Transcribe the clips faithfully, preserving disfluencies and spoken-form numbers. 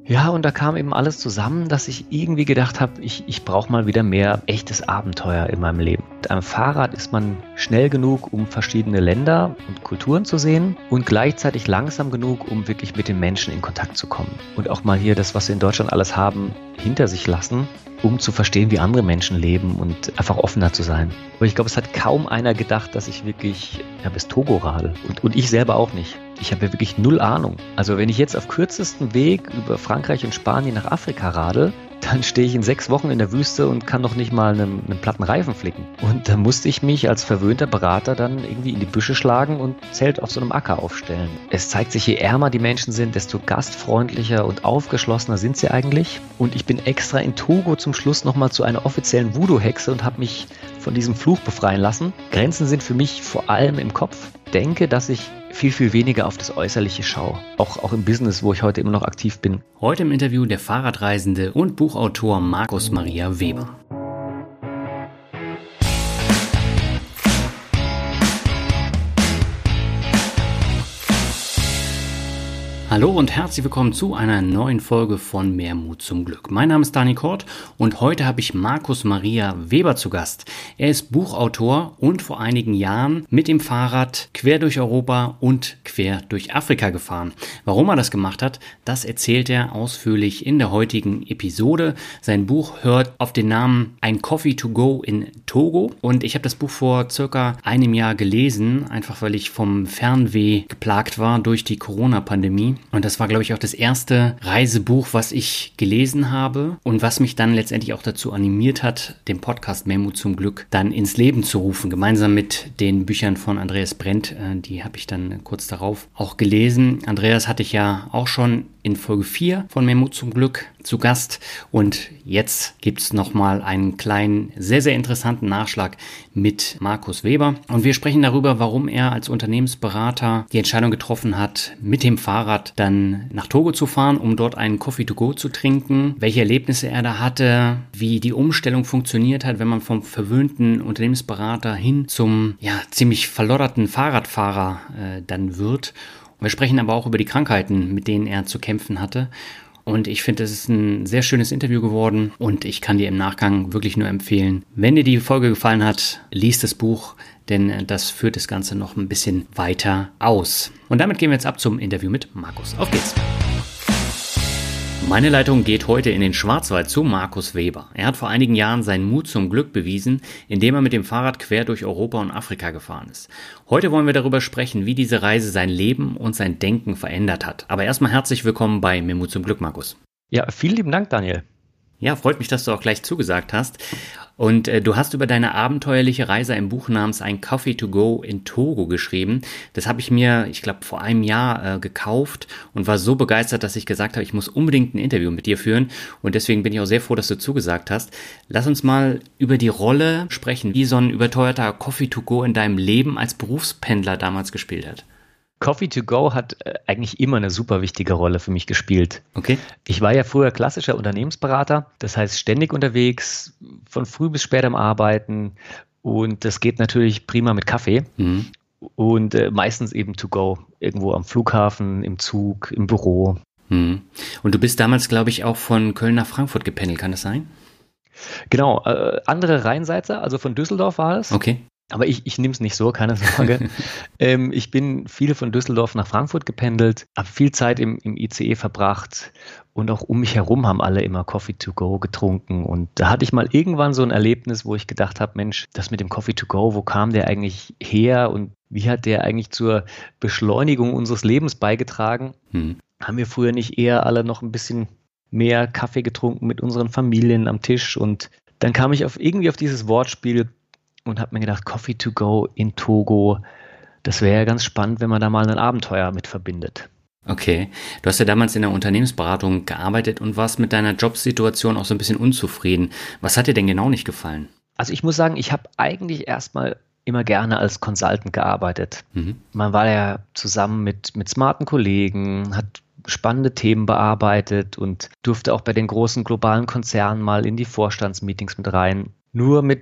Ja, und da kam eben alles zusammen, dass ich irgendwie gedacht habe, ich, ich brauche mal wieder mehr echtes Abenteuer in meinem Leben. Mit einem Fahrrad ist man schnell genug, um verschiedene Länder und Kulturen zu sehen und gleichzeitig langsam genug, um wirklich mit den Menschen in Kontakt zu kommen. Und auch mal hier das, was wir in Deutschland alles haben, hinter sich lassen, um zu verstehen, wie andere Menschen leben und einfach offener zu sein. Aber ich glaube, es hat kaum einer gedacht, dass ich wirklich ja, bis Togo radel. Und, und ich selber auch nicht. Ich habe ja wirklich null Ahnung. Also wenn ich jetzt auf kürzestem Weg über Frankreich und Spanien nach Afrika radel, dann stehe ich in sechs Wochen in der Wüste und kann noch nicht mal einen, einen platten Reifen flicken. Und da musste ich mich als verwöhnter Berater dann irgendwie in die Büsche schlagen und Zelt auf so einem Acker aufstellen. Es zeigt sich, je ärmer die Menschen sind, desto gastfreundlicher und aufgeschlossener sind sie eigentlich. Und ich bin extra in Togo zum Schluss nochmal zu einer offiziellen Voodoo-Hexe und habe mich von diesem Fluch befreien lassen. Grenzen sind für mich vor allem im Kopf. Ich denke, dass ich viel, viel weniger auf das Äußerliche schaue. Auch, auch im Business, wo ich heute immer noch aktiv bin. Heute im Interview der Fahrradreisende und Buchautor Markus Maria Weber. Hallo und herzlich willkommen zu einer neuen Folge von Mehr Mut zum Glück. Mein Name ist Dani Kort und heute habe ich Markus Maria Weber zu Gast. Er ist Buchautor und vor einigen Jahren mit dem Fahrrad quer durch Europa und quer durch Afrika gefahren. Warum er das gemacht hat, das erzählt er ausführlich in der heutigen Episode. Sein Buch hört auf den Namen Ein Coffee to go in Togo und ich habe das Buch vor circa einem Jahr gelesen, einfach weil ich vom Fernweh geplagt war durch die Corona-Pandemie. Und das war, glaube ich, auch das erste Reisebuch, was ich gelesen habe und was mich dann letztendlich auch dazu animiert hat, den Podcast Mehr Mut zum Glück dann ins Leben zu rufen, gemeinsam mit den Büchern von Andreas Brent. Die habe ich dann kurz darauf auch gelesen. Andreas hatte ich ja auch schon in Folge vier von Mehr Mut zum Glück zu Gast und jetzt gibt es nochmal einen kleinen, sehr, sehr interessanten Nachschlag mit Markus Weber und wir sprechen darüber, warum er als Unternehmensberater die Entscheidung getroffen hat, mit dem Fahrrad dann nach Togo zu fahren, um dort einen Coffee to go zu trinken, welche Erlebnisse er da hatte, wie die Umstellung funktioniert hat, wenn man vom verwöhnten Unternehmensberater hin zum ja ziemlich verlodderten Fahrradfahrer äh, dann wird. Wir sprechen aber auch über die Krankheiten, mit denen er zu kämpfen hatte. Und ich finde, es ist ein sehr schönes Interview geworden und ich kann dir im Nachgang wirklich nur empfehlen, wenn dir die Folge gefallen hat, lies das Buch, denn das führt das Ganze noch ein bisschen weiter aus. Und damit gehen wir jetzt ab zum Interview mit Markus. Auf geht's! Meine Leitung geht heute in den Schwarzwald zu Markus Weber. Er hat vor einigen Jahren seinen Mut zum Glück bewiesen, indem er mit dem Fahrrad quer durch Europa und Afrika gefahren ist. Heute wollen wir darüber sprechen, wie diese Reise sein Leben und sein Denken verändert hat. Aber erstmal herzlich willkommen bei Mehr Mut zum Glück, Markus. Ja, vielen lieben Dank, Daniel. Ja, freut mich, dass du auch gleich zugesagt hast. Und äh, du hast über deine abenteuerliche Reise ein Buch namens Ein Coffee to go in Togo geschrieben. Das habe ich mir, ich glaube, vor einem Jahr äh, gekauft und war so begeistert, dass ich gesagt habe, ich muss unbedingt ein Interview mit dir führen. Und deswegen bin ich auch sehr froh, dass du zugesagt hast. Lass uns mal über die Rolle sprechen, wie so ein überteuerter Coffee to go in deinem Leben als Berufspendler damals gespielt hat. Coffee to go hat äh, eigentlich immer eine super wichtige Rolle für mich gespielt. Okay. Ich war ja früher klassischer Unternehmensberater, das heißt ständig unterwegs, von früh bis spät am Arbeiten und das geht natürlich prima mit Kaffee mhm. und äh, meistens eben to go, irgendwo am Flughafen, im Zug, im Büro. Mhm. Und du bist damals, glaube ich, auch von Köln nach Frankfurt gependelt, kann das sein? Genau, äh, andere Rheinseite, also von Düsseldorf war es. Okay. Aber ich, ich nehme es nicht so, keine Sorge. ähm, ich bin viel von Düsseldorf nach Frankfurt gependelt, habe viel Zeit im, im I C E verbracht und auch um mich herum haben alle immer Coffee to go getrunken. Und da hatte ich mal irgendwann so ein Erlebnis, wo ich gedacht habe, Mensch, das mit dem Coffee to go, wo kam der eigentlich her und wie hat der eigentlich zur Beschleunigung unseres Lebens beigetragen? Hm. Haben wir früher nicht eher alle noch ein bisschen mehr Kaffee getrunken mit unseren Familien am Tisch? Und dann kam ich auf irgendwie auf dieses Wortspiel und habe mir gedacht, Coffee to go in Togo, das wäre ja ganz spannend, wenn man da mal ein Abenteuer mit verbindet. Okay, du hast ja damals in der Unternehmensberatung gearbeitet und warst mit deiner Jobsituation auch so ein bisschen unzufrieden. Was hat dir denn genau nicht gefallen? Also ich muss sagen, ich habe eigentlich erstmal immer gerne als Consultant gearbeitet. Mhm. Man war ja zusammen mit, mit smarten Kollegen, hat spannende Themen bearbeitet und durfte auch bei den großen globalen Konzernen mal in die Vorstandsmeetings mit rein. Nur mit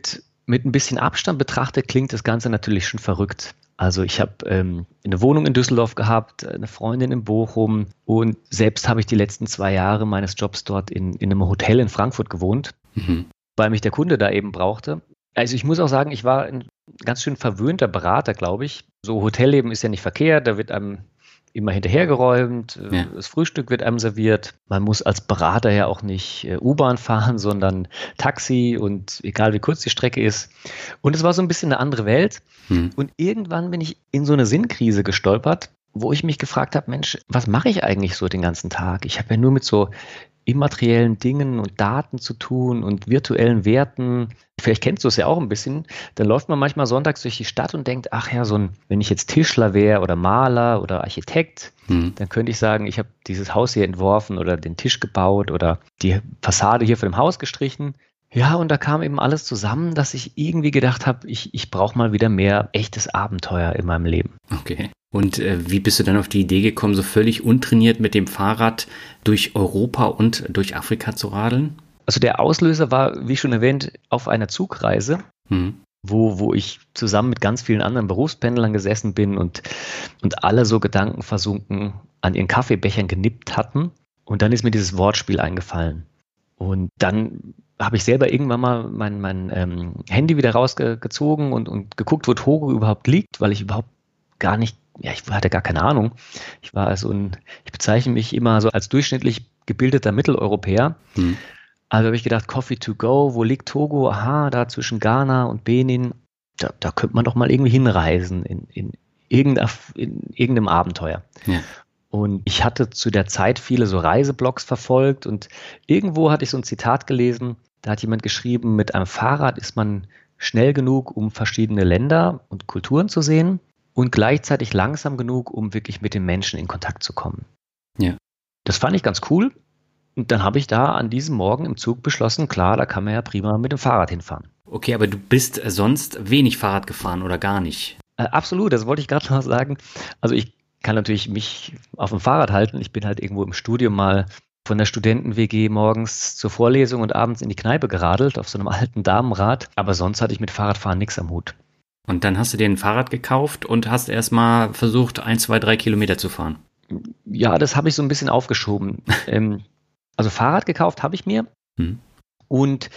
mit ein bisschen Abstand betrachtet klingt das Ganze natürlich schon verrückt. Also ich habe ähm, eine Wohnung in Düsseldorf gehabt, eine Freundin in Bochum und selbst habe ich die letzten zwei Jahre meines Jobs dort in, in einem Hotel in Frankfurt gewohnt, mhm. weil mich der Kunde da eben brauchte. Also ich muss auch sagen, ich war ein ganz schön verwöhnter Berater, glaube ich. So Hotelleben ist ja nicht verkehrt, da wird einem immer hinterhergeräumt, ja. Das Frühstück wird einem serviert. Man muss als Berater ja auch nicht U-Bahn fahren, sondern Taxi und egal wie kurz die Strecke ist. Und es war so ein bisschen eine andere Welt. Hm. Und irgendwann bin ich in so eine Sinnkrise gestolpert, wo ich mich gefragt habe, Mensch, was mache ich eigentlich so den ganzen Tag? Ich habe ja nur mit so immateriellen Dingen und Daten zu tun und virtuellen Werten. Vielleicht kennst du es ja auch ein bisschen. Dann läuft man manchmal sonntags durch die Stadt und denkt, ach ja, so ein, wenn ich jetzt Tischler wäre oder Maler oder Architekt, hm. dann könnte ich sagen, ich habe dieses Haus hier entworfen oder den Tisch gebaut oder die Fassade hier von dem Haus gestrichen. Ja, und da kam eben alles zusammen, dass ich irgendwie gedacht habe, ich, ich brauche mal wieder mehr echtes Abenteuer in meinem Leben. Okay. Und äh, wie bist du dann auf die Idee gekommen, so völlig untrainiert mit dem Fahrrad durch Europa und durch Afrika zu radeln? Also der Auslöser war, wie schon erwähnt, auf einer Zugreise, hm. wo, wo ich zusammen mit ganz vielen anderen Berufspendlern gesessen bin und, und alle so gedankenversunken an ihren Kaffeebechern genippt hatten. Und dann ist mir dieses Wortspiel eingefallen. Und dann habe ich selber irgendwann mal mein, mein ähm, Handy wieder rausgezogen und, und geguckt, wo Togo überhaupt liegt, weil ich überhaupt gar nicht, ja, ich hatte gar keine Ahnung. Ich war also ein, ich bezeichne mich immer so als durchschnittlich gebildeter Mitteleuropäer. Hm. Also habe ich gedacht, Coffee to go, wo liegt Togo? Aha, da zwischen Ghana und Benin. Da, da könnte man doch mal irgendwie hinreisen in, in, irgendein, in irgendeinem Abenteuer. Ja. Und ich hatte zu der Zeit viele so Reiseblogs verfolgt und irgendwo hatte ich so ein Zitat gelesen, da hat jemand geschrieben, mit einem Fahrrad ist man schnell genug, um verschiedene Länder und Kulturen zu sehen und gleichzeitig langsam genug, um wirklich mit den Menschen in Kontakt zu kommen. Ja. Das fand ich ganz cool und dann habe ich da an diesem Morgen im Zug beschlossen, klar, da kann man ja prima mit dem Fahrrad hinfahren. Okay, aber du bist sonst wenig Fahrrad gefahren oder gar nicht? Äh, absolut, das wollte ich gerade noch sagen. Also ich kann natürlich mich auf dem Fahrrad halten. Ich bin halt irgendwo im Studium mal von der Studenten-W G morgens zur Vorlesung und abends in die Kneipe geradelt auf so einem alten Damenrad. Aber sonst hatte ich mit Fahrradfahren nichts am Hut. Und dann hast du dir ein Fahrrad gekauft und hast erstmal versucht, ein, zwei, drei Kilometer zu fahren. Ja, das habe ich so ein bisschen aufgeschoben. ähm, also Fahrrad gekauft habe ich mir. Hm. Und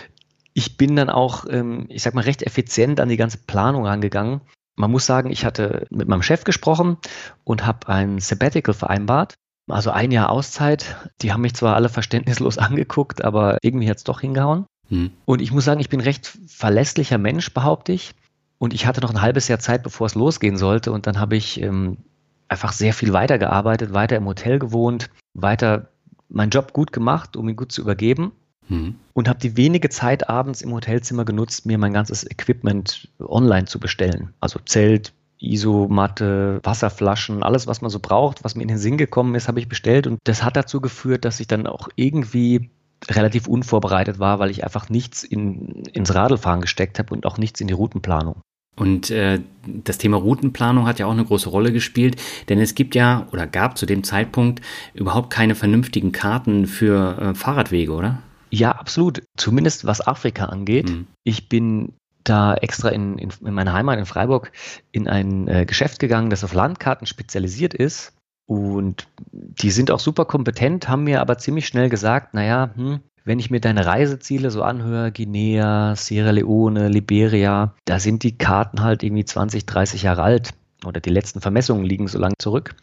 ich bin dann auch, ähm, ich sag mal, recht effizient an die ganze Planung rangegangen. Man muss sagen, ich hatte mit meinem Chef gesprochen und habe ein Sabbatical vereinbart. Also ein Jahr Auszeit. Die haben mich zwar alle verständnislos angeguckt, aber irgendwie hat es doch hingehauen. Hm. Und ich muss sagen, ich bin recht verlässlicher Mensch, behaupte ich. Und ich hatte noch ein halbes Jahr Zeit, bevor es losgehen sollte. Und dann habe ich ähm, einfach sehr viel weitergearbeitet, weiter im Hotel gewohnt, weiter meinen Job gut gemacht, um ihn gut zu übergeben. Hm. Und habe die wenige Zeit abends im Hotelzimmer genutzt, mir mein ganzes Equipment online zu bestellen. Also Zelt, Isomatte, Wasserflaschen, alles, was man so braucht, was mir in den Sinn gekommen ist, habe ich bestellt. Und das hat dazu geführt, dass ich dann auch irgendwie relativ unvorbereitet war, weil ich einfach nichts in, ins Radlfahren gesteckt habe und auch nichts in die Routenplanung. Und äh, das Thema Routenplanung hat ja auch eine große Rolle gespielt, denn es gibt ja oder gab zu dem Zeitpunkt überhaupt keine vernünftigen Karten für äh, Fahrradwege, oder? Ja, absolut. Zumindest was Afrika angeht. Mhm. Ich bin da extra in, in, in meiner Heimat in Freiburg in ein äh, Geschäft gegangen, das auf Landkarten spezialisiert ist. Und die sind auch super kompetent, haben mir aber ziemlich schnell gesagt, naja, hm, wenn ich mir deine Reiseziele so anhöre, Guinea, Sierra Leone, Liberia, da sind die Karten halt irgendwie zwanzig, dreißig Jahre alt. Oder die letzten Vermessungen liegen so lange zurück.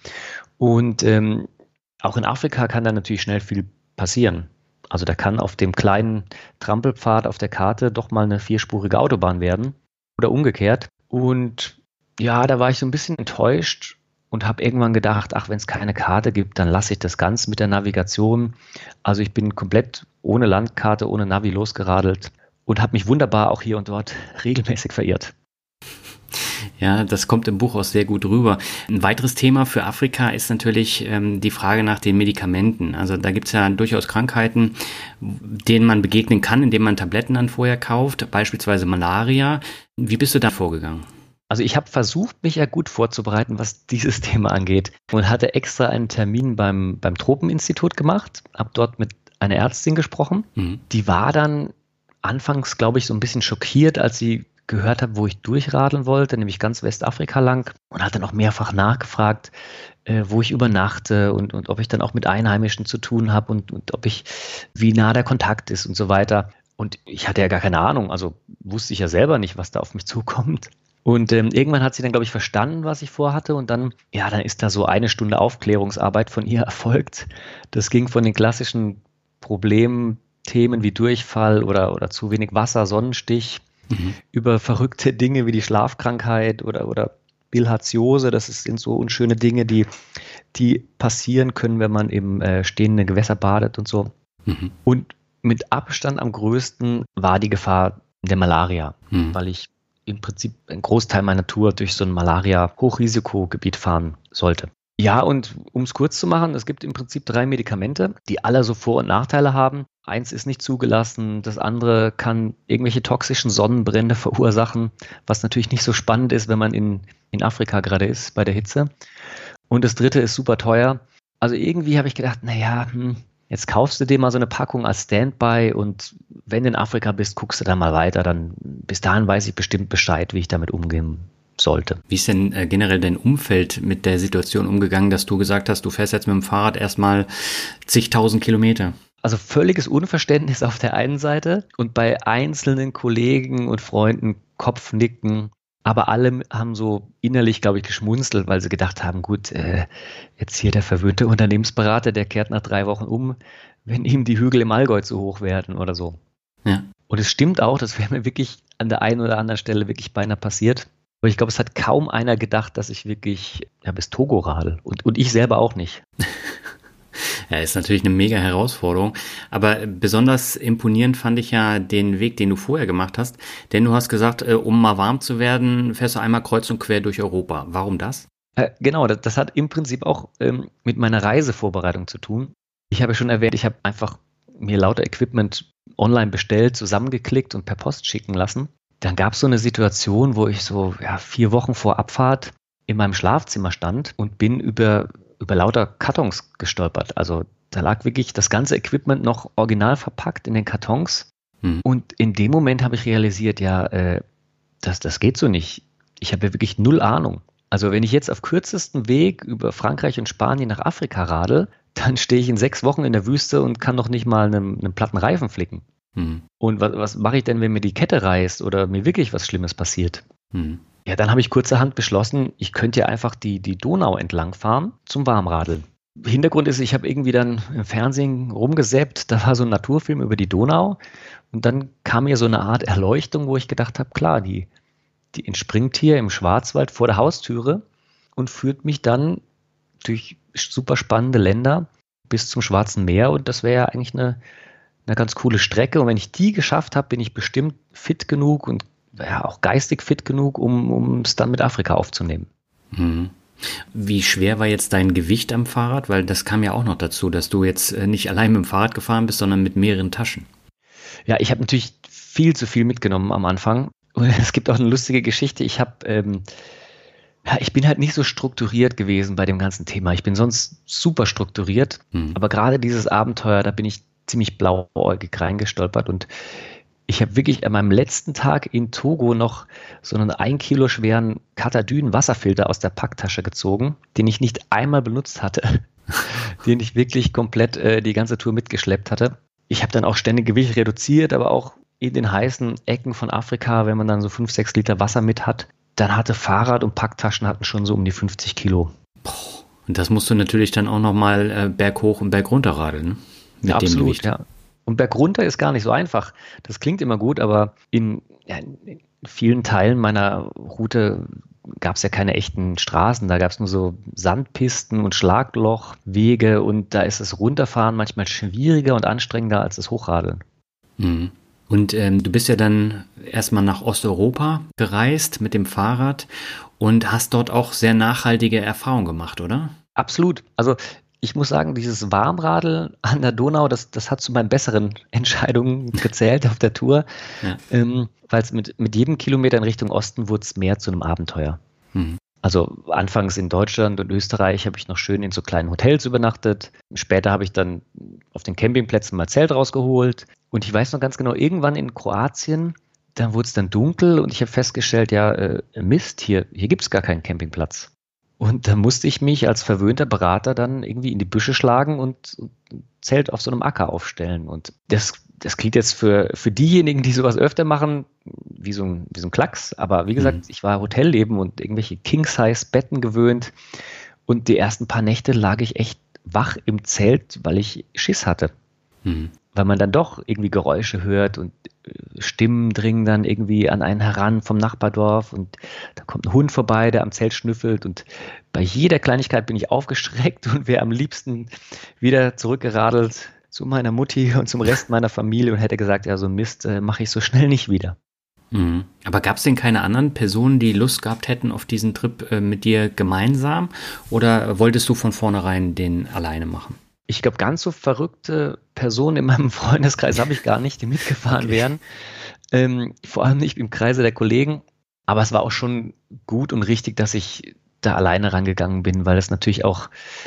Und ähm, auch in Afrika kann da natürlich schnell viel passieren. Also da kann auf dem kleinen Trampelpfad auf der Karte doch mal eine vierspurige Autobahn werden oder umgekehrt. Und ja, da war ich so ein bisschen enttäuscht und habe irgendwann gedacht, ach, wenn es keine Karte gibt, dann lasse ich das ganz mit der Navigation. Also ich bin komplett ohne Landkarte, ohne Navi losgeradelt und habe mich wunderbar auch hier und dort regelmäßig verirrt. Ja, das kommt im Buch auch sehr gut rüber. Ein weiteres Thema für Afrika ist natürlich ähm, die Frage nach den Medikamenten. Also da gibt es ja durchaus Krankheiten, denen man begegnen kann, indem man Tabletten dann vorher kauft, beispielsweise Malaria. Wie bist du da vorgegangen? Also ich habe versucht, mich ja gut vorzubereiten, was dieses Thema angeht und hatte extra einen Termin beim, beim Tropeninstitut gemacht, habe dort mit einer Ärztin gesprochen. Mhm. Die war dann anfangs, glaube ich, so ein bisschen schockiert, als sie gehört habe, wo ich durchradeln wollte, nämlich ganz Westafrika lang, und hat dann auch mehrfach nachgefragt, äh, wo ich übernachte und, und ob ich dann auch mit Einheimischen zu tun habe und, und ob ich, wie nah der Kontakt ist und so weiter. Und ich hatte ja gar keine Ahnung, also wusste ich ja selber nicht, was da auf mich zukommt. Und ähm, irgendwann hat sie dann, glaube ich, verstanden, was ich vorhatte. Und dann, ja, dann ist da so eine Stunde Aufklärungsarbeit von ihr erfolgt. Das ging von den klassischen Problemthemen wie Durchfall oder, oder zu wenig Wasser, Sonnenstich, mhm. über verrückte Dinge wie die Schlafkrankheit oder, oder Bilharziose. Das sind so unschöne Dinge, die, die passieren können, wenn man im äh, stehenden Gewässer badet und so. Mhm. Und mit Abstand am größten war die Gefahr der Malaria, mhm. weil ich im Prinzip einen Großteil meiner Tour durch so ein Malaria-Hochrisikogebiet fahren sollte. Ja, und um es kurz zu machen, es gibt im Prinzip drei Medikamente, die alle so Vor- und Nachteile haben. Eins ist nicht zugelassen, das andere kann irgendwelche toxischen Sonnenbrände verursachen, was natürlich nicht so spannend ist, wenn man in, in Afrika gerade ist bei der Hitze. Und das dritte ist super teuer. Also irgendwie habe ich gedacht, naja, hm, jetzt kaufst du dir mal so eine Packung als Standby und wenn du in Afrika bist, guckst du dann mal weiter. Dann bis dahin weiß ich bestimmt Bescheid, wie ich damit umgehen sollte. Wie ist denn äh, generell dein Umfeld mit der Situation umgegangen, dass du gesagt hast, du fährst jetzt mit dem Fahrrad erstmal zigtausend Kilometer? Also völliges Unverständnis auf der einen Seite und bei einzelnen Kollegen und Freunden Kopfnicken. Aber alle haben so innerlich, glaube ich, geschmunzelt, weil sie gedacht haben, gut, äh, jetzt hier der verwöhnte Unternehmensberater, der kehrt nach drei Wochen um, wenn ihm die Hügel im Allgäu zu hoch werden oder so. Ja. Und es stimmt auch, das wäre mir wirklich an der einen oder anderen Stelle wirklich beinahe passiert. Aber ich glaube, es hat kaum einer gedacht, dass ich wirklich ja, bis Togo radel. Und, und ich selber auch nicht. Ja, ist natürlich eine mega Herausforderung, aber besonders imponierend fand ich ja den Weg, den du vorher gemacht hast, denn du hast gesagt, äh, um mal warm zu werden, fährst du einmal kreuz und quer durch Europa. Warum das? Äh, genau, das, das hat im Prinzip auch ähm, mit meiner Reisevorbereitung zu tun. Ich habe ja schon erwähnt, ich habe einfach mir lauter Equipment online bestellt, zusammengeklickt und per Post schicken lassen. Dann gab es so eine Situation, wo ich so ja, vier Wochen vor Abfahrt in meinem Schlafzimmer stand und bin über über lauter Kartons gestolpert. Also da lag wirklich das ganze Equipment noch original verpackt in den Kartons. Hm. Und in dem Moment habe ich realisiert, ja, äh, das, das geht so nicht. Ich habe ja wirklich null Ahnung. Also wenn ich jetzt auf kürzestem Weg über Frankreich und Spanien nach Afrika radel, dann stehe ich in sechs Wochen in der Wüste und kann noch nicht mal einen, einen platten Reifen flicken. Hm. Und was, was mache ich denn, wenn mir die Kette reißt oder mir wirklich was Schlimmes passiert? Hm. Ja, dann habe ich kurzerhand beschlossen, ich könnte ja einfach die, die Donau entlang fahren zum Warmradeln. Hintergrund ist, ich habe irgendwie dann im Fernsehen rumgesäppt, da war so ein Naturfilm über die Donau und dann kam mir so eine Art Erleuchtung, wo ich gedacht habe, klar, die, die entspringt hier im Schwarzwald vor der Haustüre und führt mich dann durch super spannende Länder bis zum Schwarzen Meer und das wäre ja eigentlich eine, eine ganz coole Strecke und wenn ich die geschafft habe, bin ich bestimmt fit genug und ja, auch geistig fit genug, um es dann mit Afrika aufzunehmen. Mhm. Wie schwer war jetzt dein Gewicht am Fahrrad? Weil das kam ja auch noch dazu, dass du jetzt nicht allein mit dem Fahrrad gefahren bist, sondern mit mehreren Taschen. Ja, ich habe natürlich viel zu viel mitgenommen am Anfang. Und es gibt auch eine lustige Geschichte. Ich habe, ähm, ja, ich bin halt nicht so strukturiert gewesen bei dem ganzen Thema. Ich bin sonst super strukturiert, mhm. aber gerade dieses Abenteuer, da bin ich ziemlich blauäugig reingestolpert und ich habe wirklich an meinem letzten Tag in Togo noch so einen ein Kilo schweren Katadyn-Wasserfilter aus der Packtasche gezogen, den ich nicht einmal benutzt hatte, den ich wirklich komplett äh, die ganze Tour mitgeschleppt hatte. Ich habe dann auch ständig Gewicht reduziert, aber auch in den heißen Ecken von Afrika, wenn man dann so fünf, sechs Liter Wasser mit hat, dann hatte Fahrrad und Packtaschen hatten schon so um die fünfzig Kilo. Und das musst du natürlich dann auch nochmal äh, berghoch und bergunter radeln, ne? Mit ja, dem absolut, Gewicht. Ja. Und bergunter ist gar nicht so einfach. Das klingt immer gut, aber in, ja, in vielen Teilen meiner Route gab es ja keine echten Straßen. Da gab es nur so Sandpisten und Schlaglochwege und da ist das Runterfahren manchmal schwieriger und anstrengender als das Hochradeln. Mhm. Und ähm, du bist ja dann erstmal nach Osteuropa gereist mit dem Fahrrad und hast dort auch sehr nachhaltige Erfahrungen gemacht, oder? Absolut. Also ich muss sagen, dieses Warmradeln an der Donau, das, das hat zu meinen besseren Entscheidungen gezählt auf der Tour, ja. ähm, weil es mit, mit jedem Kilometer in Richtung Osten wurde es mehr zu einem Abenteuer. Mhm. Also anfangs in Deutschland und Österreich habe ich noch schön in so kleinen Hotels übernachtet. Später habe ich dann auf den Campingplätzen mal Zelt rausgeholt. Und ich weiß noch ganz genau, irgendwann in Kroatien, dann wurde es dann dunkel und ich habe festgestellt, ja, äh, Mist, hier, hier gibt es gar keinen Campingplatz. Und da musste ich mich als verwöhnter Berater dann irgendwie in die Büsche schlagen und ein Zelt auf so einem Acker aufstellen. Und das, das klingt jetzt für, für diejenigen, die sowas öfter machen, wie so ein, wie so ein Klacks. Aber wie gesagt, mhm. ich war Hotelleben und irgendwelche King-Size-Betten gewöhnt. Und die ersten paar Nächte lag ich echt wach im Zelt, weil ich Schiss hatte. Mhm. Weil man dann doch irgendwie Geräusche hört und Stimmen dringen dann irgendwie an einen heran vom Nachbardorf und da kommt ein Hund vorbei, der am Zelt schnüffelt und bei jeder Kleinigkeit bin ich aufgestreckt und wäre am liebsten wieder zurückgeradelt zu meiner Mutti und zum Rest meiner Familie und hätte gesagt, ja, so Mist äh, mache ich so schnell nicht wieder. Mhm. Aber gab es denn keine anderen Personen, die Lust gehabt hätten auf diesen Trip äh, mit dir gemeinsam oder wolltest du von vornherein den alleine machen? Ich glaube, ganz so verrückte Personen in meinem Freundeskreis habe ich gar nicht, die mitgefahren okay. wären. Ähm, vor allem nicht im Kreise der Kollegen. Aber es war auch schon gut und richtig, dass ich da alleine rangegangen bin, weil es natürlich auch,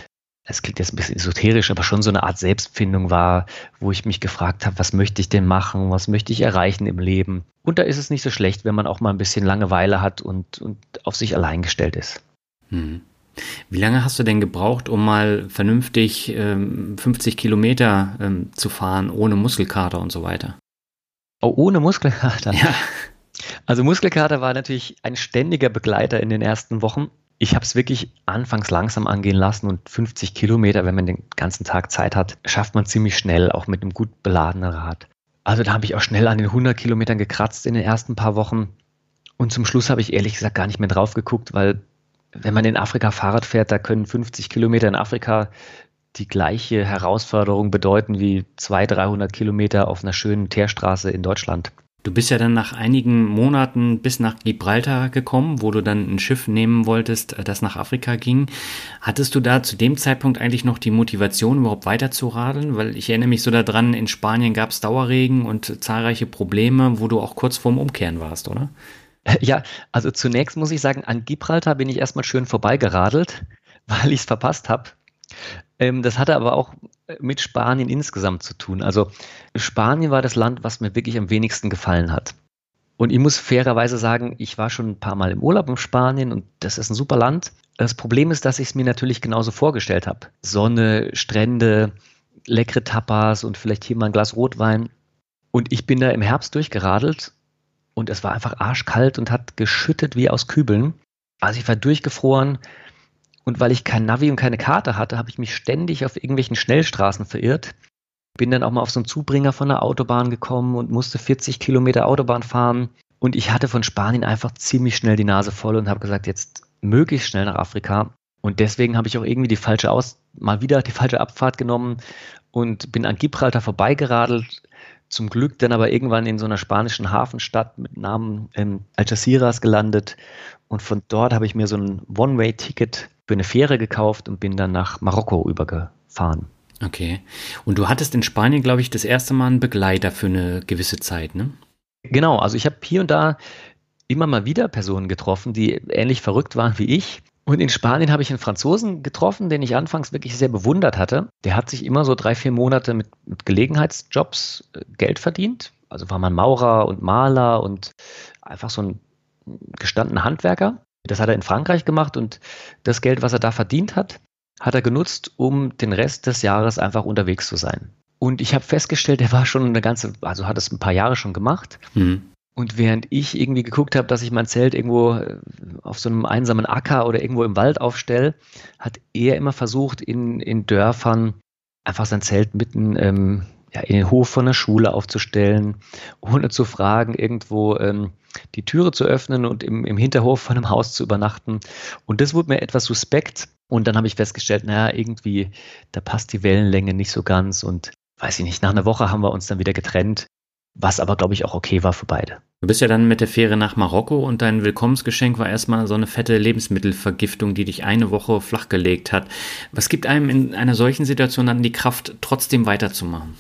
es klingt jetzt ein bisschen esoterisch, aber schon so eine Art Selbstfindung war, wo ich mich gefragt habe, was möchte ich denn machen, was möchte ich erreichen im Leben. Und da ist es nicht so schlecht, wenn man auch mal ein bisschen Langeweile hat und, und auf sich allein gestellt ist. Hm. Wie lange hast du denn gebraucht, um mal vernünftig ähm, fünfzig Kilometer ähm, zu fahren, ohne Muskelkater und so weiter? Oh, ohne Muskelkater? Ja. Also Muskelkater war natürlich ein ständiger Begleiter in den ersten Wochen. Ich habe es wirklich anfangs langsam angehen lassen und fünfzig Kilometer, wenn man den ganzen Tag Zeit hat, schafft man ziemlich schnell, auch mit einem gut beladenen Rad. Also da habe ich auch schnell an den hundert Kilometern gekratzt in den ersten paar Wochen. Und zum Schluss habe ich ehrlich gesagt gar nicht mehr drauf geguckt, weil wenn man in Afrika Fahrrad fährt, da können fünfzig Kilometer in Afrika die gleiche Herausforderung bedeuten wie zweihundert, dreihundert Kilometer auf einer schönen Teerstraße in Deutschland. Du bist ja dann nach einigen Monaten bis nach Gibraltar gekommen, wo du dann ein Schiff nehmen wolltest, das nach Afrika ging. Hattest du da zu dem Zeitpunkt eigentlich noch die Motivation, überhaupt weiter zu radeln? Weil ich erinnere mich so daran, in Spanien gab es Dauerregen und zahlreiche Probleme, wo du auch kurz vorm Umkehren warst, oder? Ja, also zunächst muss ich sagen, an Gibraltar bin ich erstmal schön vorbeigeradelt, weil ich es verpasst habe. Ähm, das hatte aber auch mit Spanien insgesamt zu tun. Also Spanien war das Land, was mir wirklich am wenigsten gefallen hat. Und ich muss fairerweise sagen, ich war schon ein paar Mal im Urlaub in Spanien und das ist ein super Land. Das Problem ist, dass ich es mir natürlich genauso vorgestellt habe. Sonne, Strände, leckere Tapas und vielleicht hier mal ein Glas Rotwein. Und ich bin da im Herbst durchgeradelt. Und es war einfach arschkalt und hat geschüttet wie aus Kübeln. Also ich war durchgefroren und weil ich kein Navi und keine Karte hatte, habe ich mich ständig auf irgendwelchen Schnellstraßen verirrt. Bin dann auch mal auf so einen Zubringer von der Autobahn gekommen und musste vierzig Kilometer Autobahn fahren. Und ich hatte von Spanien einfach ziemlich schnell die Nase voll und habe gesagt, jetzt möglichst schnell nach Afrika. Und deswegen habe ich auch irgendwie die falsche Aus, mal wieder die falsche Abfahrt genommen und bin an Gibraltar vorbeigeradelt. Zum Glück dann aber irgendwann in so einer spanischen Hafenstadt mit Namen ähm, Algeciras gelandet und von dort habe ich mir so ein One-Way-Ticket für eine Fähre gekauft und bin dann nach Marokko übergefahren. Okay. Und du hattest in Spanien, glaube ich, das erste Mal einen Begleiter für eine gewisse Zeit, ne? Genau, also ich habe hier und da immer mal wieder Personen getroffen, die ähnlich verrückt waren wie ich. Und in Spanien habe ich einen Franzosen getroffen, den ich anfangs wirklich sehr bewundert hatte. Der hat sich immer so drei, vier Monate mit, mit Gelegenheitsjobs äh, Geld verdient. Also war man Maurer und Maler und einfach so ein gestandener Handwerker. Das hat er in Frankreich gemacht und das Geld, was er da verdient hat, hat er genutzt, um den Rest des Jahres einfach unterwegs zu sein. Und ich habe festgestellt, der war schon eine ganze, also hat es ein paar Jahre schon gemacht. Mhm. Und während ich irgendwie geguckt habe, dass ich mein Zelt irgendwo auf so einem einsamen Acker oder irgendwo im Wald aufstelle, hat er immer versucht, in, in Dörfern einfach sein Zelt mitten ähm, ja, in den Hof von der Schule aufzustellen, ohne zu fragen, irgendwo ähm, die Türe zu öffnen und im, im Hinterhof von einem Haus zu übernachten. Und das wurde mir etwas suspekt. Und dann habe ich festgestellt, naja, irgendwie, da passt die Wellenlänge nicht so ganz. Und weiß ich nicht, nach einer Woche haben wir uns dann wieder getrennt. Was aber, glaube ich, auch okay war für beide. Du bist ja dann mit der Fähre nach Marokko und dein Willkommensgeschenk war erstmal so eine fette Lebensmittelvergiftung, die dich eine Woche flachgelegt hat. Was gibt einem in einer solchen Situation dann die Kraft, trotzdem weiterzumachen?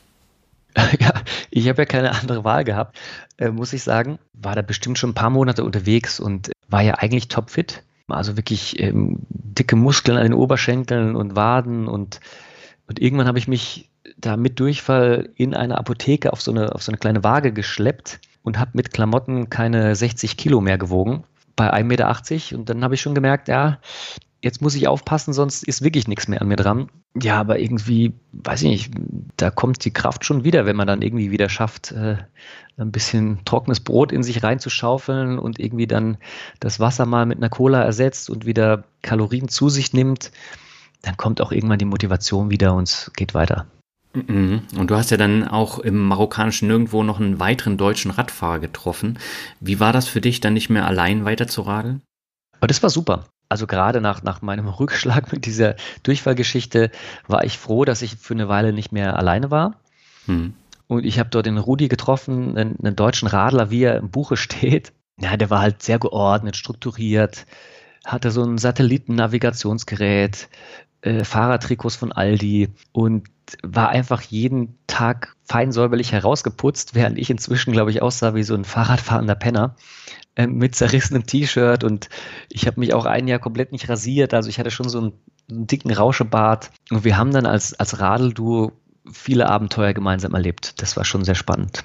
Ja, ich habe ja keine andere Wahl gehabt, äh, muss ich sagen. War da bestimmt schon ein paar Monate unterwegs und war ja eigentlich topfit. Also wirklich ähm, dicke Muskeln an den Oberschenkeln und Waden und, und irgendwann habe ich mich da mit Durchfall in eine Apotheke auf so eine, auf so eine kleine Waage geschleppt und habe mit Klamotten keine sechzig Kilo mehr gewogen bei ein Meter achtzig und dann habe ich schon gemerkt, ja, jetzt muss ich aufpassen, sonst ist wirklich nichts mehr an mir dran. Ja, aber irgendwie, weiß ich nicht, da kommt die Kraft schon wieder, wenn man dann irgendwie wieder schafft, äh, ein bisschen trockenes Brot in sich reinzuschaufeln und irgendwie dann das Wasser mal mit einer Cola ersetzt und wieder Kalorien zu sich nimmt, dann kommt auch irgendwann die Motivation wieder und es geht weiter. Mhm. Und du hast ja dann auch im marokkanischen Nirgendwo noch einen weiteren deutschen Radfahrer getroffen. Wie war das für dich, dann nicht mehr allein weiter zu radeln? Aber das war super. Also gerade nach, nach meinem Rückschlag mit dieser Durchfallgeschichte war ich froh, dass ich für eine Weile nicht mehr alleine war. Hm. Und ich habe dort den Rudi getroffen, einen, einen deutschen Radler, wie er im Buche steht. Ja, der war halt sehr geordnet, strukturiert, hatte so ein Satellitennavigationsgerät, äh, Fahrradtrikots von Aldi und war einfach jeden Tag fein säuberlich herausgeputzt, während ich inzwischen, glaube ich, aussah wie so ein Fahrradfahrender Penner äh, mit zerrissenem T-Shirt und ich habe mich auch ein Jahr komplett nicht rasiert, also ich hatte schon so einen, einen dicken Rauschebart und wir haben dann als, als Radelduo viele Abenteuer gemeinsam erlebt. Das war schon sehr spannend.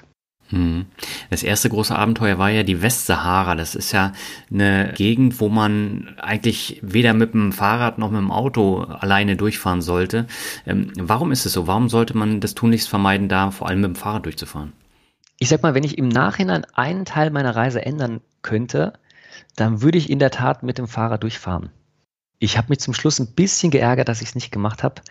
Das erste große Abenteuer war ja die Westsahara. Das ist ja eine Gegend, wo man eigentlich weder mit dem Fahrrad noch mit dem Auto alleine durchfahren sollte. Ähm, warum ist es so? Warum sollte man das tunlichst vermeiden, da vor allem mit dem Fahrrad durchzufahren? Ich sag mal, wenn ich im Nachhinein einen Teil meiner Reise ändern könnte, dann würde ich in der Tat mit dem Fahrrad durchfahren. Ich habe mich zum Schluss ein bisschen geärgert, dass ich es nicht gemacht habe.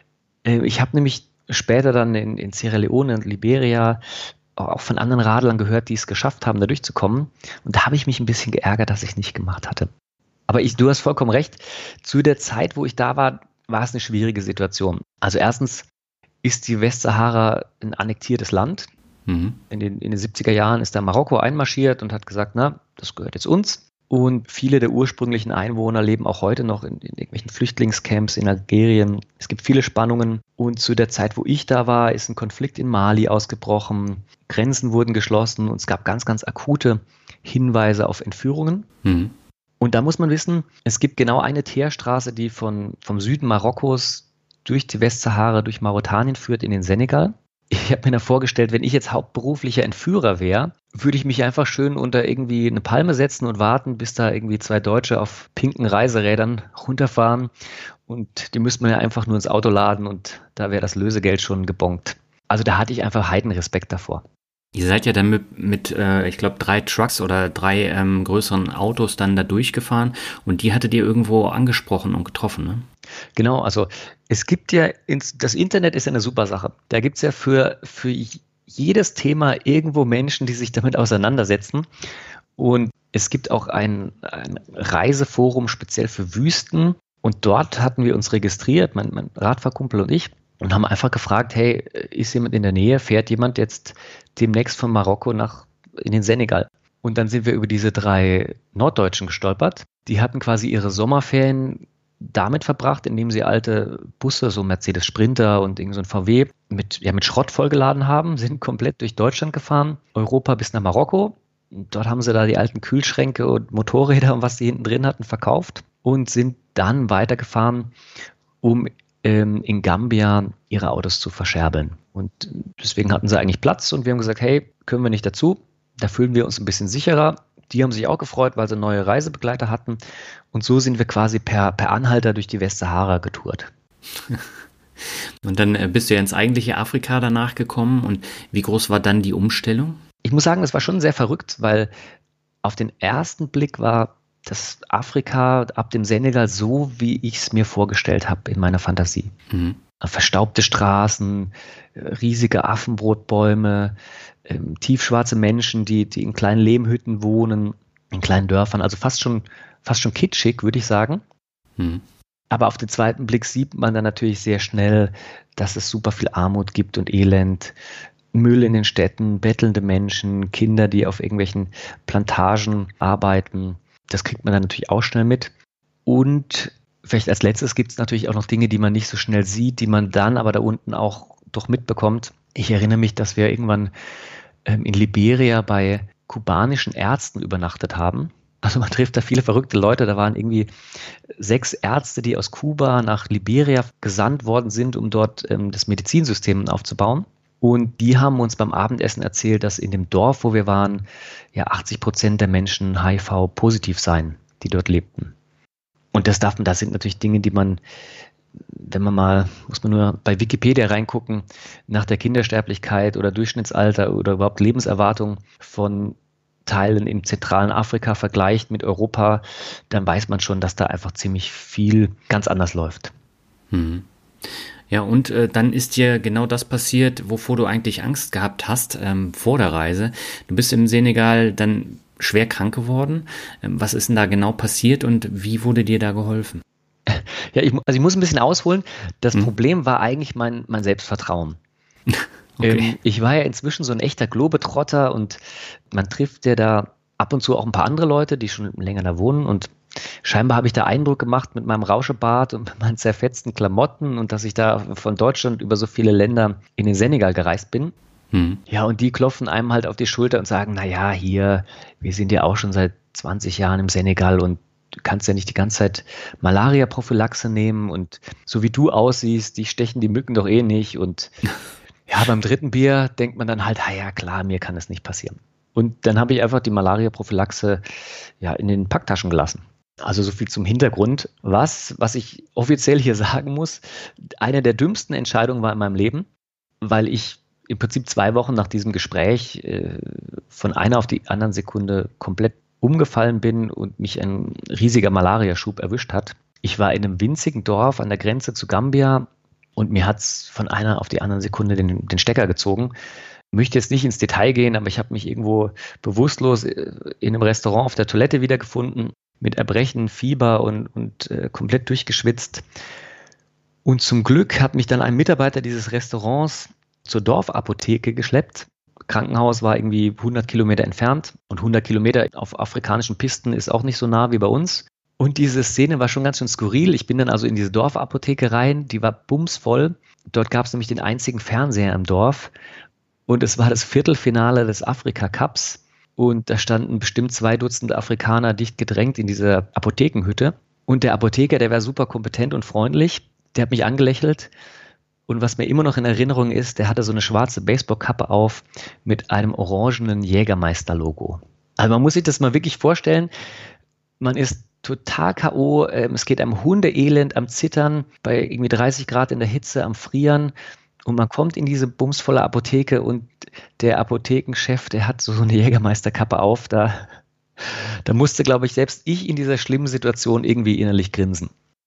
Ich habe nämlich später dann in, in Sierra Leone und Liberia auch von anderen Radlern gehört, die es geschafft haben, da durchzukommen. Und da habe ich mich ein bisschen geärgert, dass ich es nicht gemacht hatte. Aber ich, du hast vollkommen recht. Zu der Zeit, wo ich da war, war es eine schwierige Situation. Also erstens ist die Westsahara ein annektiertes Land. Mhm. In den, in den siebziger Jahren ist da Marokko einmarschiert und hat gesagt, na, das gehört jetzt uns. Und viele der ursprünglichen Einwohner leben auch heute noch in, in irgendwelchen Flüchtlingscamps in Algerien. Es gibt viele Spannungen. Und zu der Zeit, wo ich da war, ist ein Konflikt in Mali ausgebrochen. Grenzen wurden geschlossen und es gab ganz, ganz akute Hinweise auf Entführungen. Mhm. Und da muss man wissen, es gibt genau eine Teerstraße, die von, vom Süden Marokkos durch die Westsahara, durch Mauretanien führt in den Senegal. Ich habe mir da vorgestellt, wenn ich jetzt hauptberuflicher Entführer wäre, würde ich mich einfach schön unter irgendwie eine Palme setzen und warten, bis da irgendwie zwei Deutsche auf pinken Reiserädern runterfahren. Und die müsste man ja einfach nur ins Auto laden und da wäre das Lösegeld schon gebongt. Also da hatte ich einfach Heidenrespekt davor. Ihr seid ja dann mit, mit äh, ich glaube, drei Trucks oder drei ähm, größeren Autos dann da durchgefahren und die hattet ihr irgendwo angesprochen und getroffen, ne? Genau, also es gibt ja, ins, das Internet ist ja eine super Sache. Da gibt es ja für, für jedes Thema irgendwo Menschen, die sich damit auseinandersetzen. Und es gibt auch ein, ein Reiseforum speziell für Wüsten. Und dort hatten wir uns registriert, mein, mein Radfahrkumpel und ich, und haben einfach gefragt, hey, ist jemand in der Nähe, fährt jemand jetzt demnächst von Marokko nach in den Senegal? Und dann sind wir über diese drei Norddeutschen gestolpert. Die hatten quasi ihre Sommerferien damit verbracht, indem sie alte Busse, so Mercedes Sprinter und irgend so ein V W, mit, ja, mit Schrott vollgeladen haben, sind komplett durch Deutschland gefahren, Europa bis nach Marokko. Und dort haben sie da die alten Kühlschränke und Motorräder und was sie hinten drin hatten verkauft und sind dann weitergefahren, um ähm, in Gambia ihre Autos zu verscherbeln. Und deswegen hatten sie eigentlich Platz und wir haben gesagt, hey, können wir nicht dazu? Da fühlen wir uns ein bisschen sicherer. Die haben sich auch gefreut, weil sie neue Reisebegleiter hatten. Und so sind wir quasi per, per Anhalter durch die Westsahara getourt. Und dann bist du ja ins eigentliche Afrika danach gekommen. Und wie groß war dann die Umstellung? Ich muss sagen, das war schon sehr verrückt, weil auf den ersten Blick war das Afrika ab dem Senegal so, wie ich es mir vorgestellt habe in meiner Fantasie. Mhm. Verstaubte Straßen, riesige Affenbrotbäume, ähm, tiefschwarze Menschen, die, die in kleinen Lehmhütten wohnen, in kleinen Dörfern, also fast schon, fast schon kitschig, würde ich sagen. Hm. Aber auf den zweiten Blick sieht man dann natürlich sehr schnell, dass es super viel Armut gibt und Elend, Müll in den Städten, bettelnde Menschen, Kinder, die auf irgendwelchen Plantagen arbeiten. Das kriegt man dann natürlich auch schnell mit. Und vielleicht als letztes gibt es natürlich auch noch Dinge, die man nicht so schnell sieht, die man dann aber da unten auch doch mitbekommt. Ich erinnere mich, dass wir irgendwann ähm, in Liberia bei kubanischen Ärzten übernachtet haben. Also man trifft da viele verrückte Leute. Da waren irgendwie sechs Ärzte, die aus Kuba nach Liberia gesandt worden sind, um dort ähm, das Medizinsystem aufzubauen. Und die haben uns beim Abendessen erzählt, dass in dem Dorf, wo wir waren, ja achtzig Prozent der Menschen H I V-positiv seien, die dort lebten. Und das darf man, das sind natürlich Dinge, die man, wenn man mal, muss man nur bei Wikipedia reingucken, nach der Kindersterblichkeit oder Durchschnittsalter oder überhaupt Lebenserwartung von Teilen im zentralen Afrika vergleicht mit Europa, dann weiß man schon, dass da einfach ziemlich viel ganz anders läuft. Hm. Ja, und äh, dann ist dir genau das passiert, wovor du eigentlich Angst gehabt hast ähm, vor der Reise. Du bist im Senegal dann schwer krank geworden. Ähm, was ist denn da genau passiert und wie wurde dir da geholfen? Ja, ich, also ich muss ein bisschen ausholen. Das Hm. Problem war eigentlich mein, mein Selbstvertrauen. Okay. Ähm, ich war ja inzwischen so ein echter Globetrotter und man trifft ja da ab und zu auch ein paar andere Leute, die schon länger da wohnen, und scheinbar habe ich da Eindruck gemacht mit meinem Rauschebart und mit meinen zerfetzten Klamotten und dass ich da von Deutschland über so viele Länder in den Senegal gereist bin. Hm. Ja, und die klopfen einem halt auf die Schulter und sagen, na ja, hier, wir sind ja auch schon seit zwanzig Jahren im Senegal und du kannst ja nicht die ganze Zeit Malaria-Prophylaxe nehmen und so wie du aussiehst, die stechen die Mücken doch eh nicht. Und ja, beim dritten Bier denkt man dann halt, ah ja, klar, mir kann es nicht passieren. Und dann habe ich einfach die Malaria-Prophylaxe ja in den Packtaschen gelassen. Also so viel zum Hintergrund. Was, was ich offiziell hier sagen muss, eine der dümmsten Entscheidungen war in meinem Leben, weil ich im Prinzip zwei Wochen nach diesem Gespräch äh, von einer auf die andere Sekunde komplett umgefallen bin und mich ein riesiger Malariaschub erwischt hat. Ich war in einem winzigen Dorf an der Grenze zu Gambia und mir hat es von einer auf die andere Sekunde den, den Stecker gezogen. Ich möchte jetzt nicht ins Detail gehen, aber ich habe mich irgendwo bewusstlos in einem Restaurant auf der Toilette wiedergefunden, mit Erbrechen, Fieber und, und äh, komplett durchgeschwitzt. Und zum Glück hat mich dann ein Mitarbeiter dieses Restaurants zur Dorfapotheke geschleppt. Krankenhaus war irgendwie hundert Kilometer entfernt und hundert Kilometer auf afrikanischen Pisten ist auch nicht so nah wie bei uns. Und diese Szene war schon ganz schön skurril. Ich bin dann also in diese Dorfapotheke rein, die war bumsvoll. Dort gab es nämlich den einzigen Fernseher im Dorf und es war das Viertelfinale des Afrika-Cups. Und da standen bestimmt zwei Dutzend Afrikaner dicht gedrängt in dieser Apothekenhütte. Und der Apotheker, der war super kompetent und freundlich. Der hat mich angelächelt. Und was mir immer noch in Erinnerung ist, der hatte so eine schwarze Baseballkappe auf mit einem orangenen Jägermeister-Logo. Also man muss sich das mal wirklich vorstellen. Man ist total K O. Es geht einem Hundeelend, am Zittern, bei irgendwie dreißig Grad in der Hitze, am Frieren. Und man kommt in diese bumsvolle Apotheke und der Apothekenchef, der hat so eine Jägermeisterkappe auf. Da, da musste, glaube ich, selbst ich in dieser schlimmen Situation irgendwie innerlich grinsen.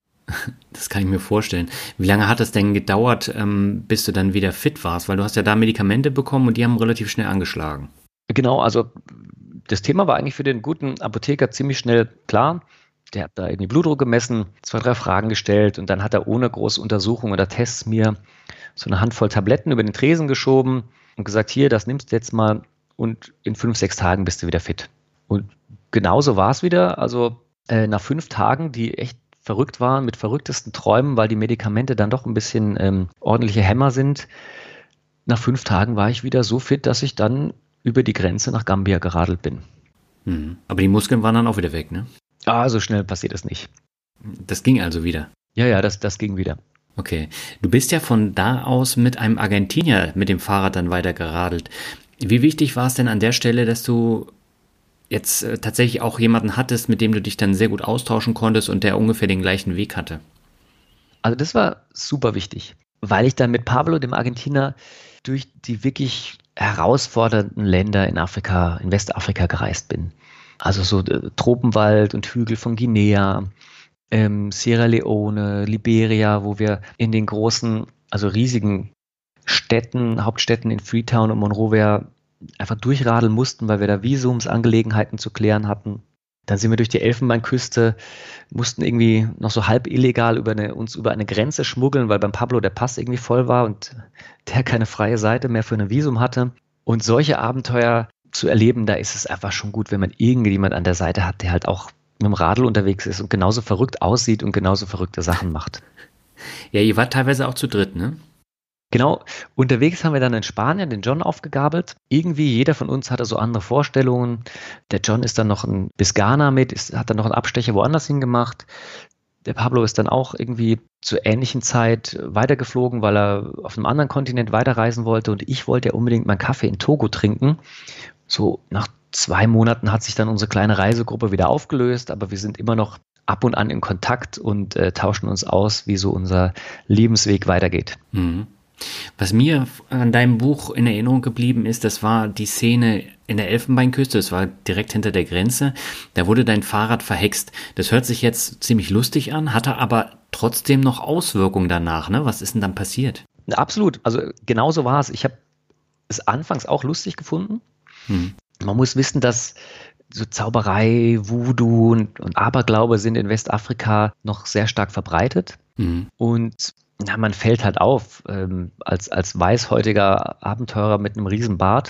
Das kann ich mir vorstellen. Wie lange hat es denn gedauert, ähm, bis du dann wieder fit warst? Weil du hast ja da Medikamente bekommen und die haben relativ schnell angeschlagen. Genau, also das Thema war eigentlich für den guten Apotheker ziemlich schnell klar. Der hat da irgendwie Blutdruck gemessen, zwei, drei Fragen gestellt und dann hat er ohne große Untersuchung oder Tests mir so eine Handvoll Tabletten über den Tresen geschoben und gesagt, hier, das nimmst du jetzt mal und in fünf, sechs Tagen bist du wieder fit. Und genauso war es wieder. Also äh, nach fünf Tagen, die echt verrückt waren, mit verrücktesten Träumen, weil die Medikamente dann doch ein bisschen ähm, ordentliche Hämmer sind. Nach fünf Tagen war ich wieder so fit, dass ich dann über die Grenze nach Gambia geradelt bin. Hm. Aber die Muskeln waren dann auch wieder weg, ne? Ah, so schnell passiert es nicht. Das ging also wieder? Ja, ja, das, das ging wieder. Okay. Du bist ja von da aus mit einem Argentinier mit dem Fahrrad dann weiter geradelt. Wie wichtig war es denn an der Stelle, dass du jetzt äh, tatsächlich auch jemanden hattest, mit dem du dich dann sehr gut austauschen konntest und der ungefähr den gleichen Weg hatte? Also das war super wichtig, weil ich dann mit Pablo, dem Argentinier, durch die wirklich herausfordernden Länder in Afrika, in Westafrika gereist bin. Also so äh, Tropenwald und Hügel von Guinea, ähm, Sierra Leone, Liberia, wo wir in den großen, also riesigen Städten, Hauptstädten in Freetown und Monrovia einfach durchradeln mussten, weil wir da Visumsangelegenheiten zu klären hatten. Dann sind wir durch die Elfenbeinküste, mussten irgendwie noch so halb illegal über eine, uns über eine Grenze schmuggeln, weil beim Pablo der Pass irgendwie voll war und der keine freie Seite mehr für ein Visum hatte. Und solche Abenteuer zu erleben, da ist es einfach schon gut, wenn man irgendjemand an der Seite hat, der halt auch mit dem Radl unterwegs ist und genauso verrückt aussieht und genauso verrückte Sachen macht. Ja, ihr wart teilweise auch zu dritt, ne? Genau, unterwegs haben wir dann in Spanien den John aufgegabelt. Irgendwie jeder von uns hatte so andere Vorstellungen. Der John ist dann noch ein, bis Ghana mit, ist, hat dann noch einen Abstecher woanders hingemacht. Der Pablo ist dann auch irgendwie zur ähnlichen Zeit weitergeflogen, weil er auf einem anderen Kontinent weiterreisen wollte. Und ich wollte ja unbedingt meinen Kaffee in Togo trinken. So nach zwei Monaten hat sich dann unsere kleine Reisegruppe wieder aufgelöst, aber wir sind immer noch ab und an in Kontakt und äh, tauschen uns aus, wie so unser Lebensweg weitergeht. Mhm. Was mir an deinem Buch in Erinnerung geblieben ist, das war die Szene in der Elfenbeinküste, das war direkt hinter der Grenze, da wurde dein Fahrrad verhext. Das hört sich jetzt ziemlich lustig an, hatte aber trotzdem noch Auswirkungen danach, ne? Was ist denn dann passiert? Absolut, also genauso war es. Ich habe es anfangs auch lustig gefunden. Hm. Man muss wissen, dass so Zauberei, Voodoo und, und Aberglaube sind in Westafrika noch sehr stark verbreitet. Hm. Und na, man fällt halt auf, ähm, als, als weißhäutiger Abenteurer mit einem riesen Bart.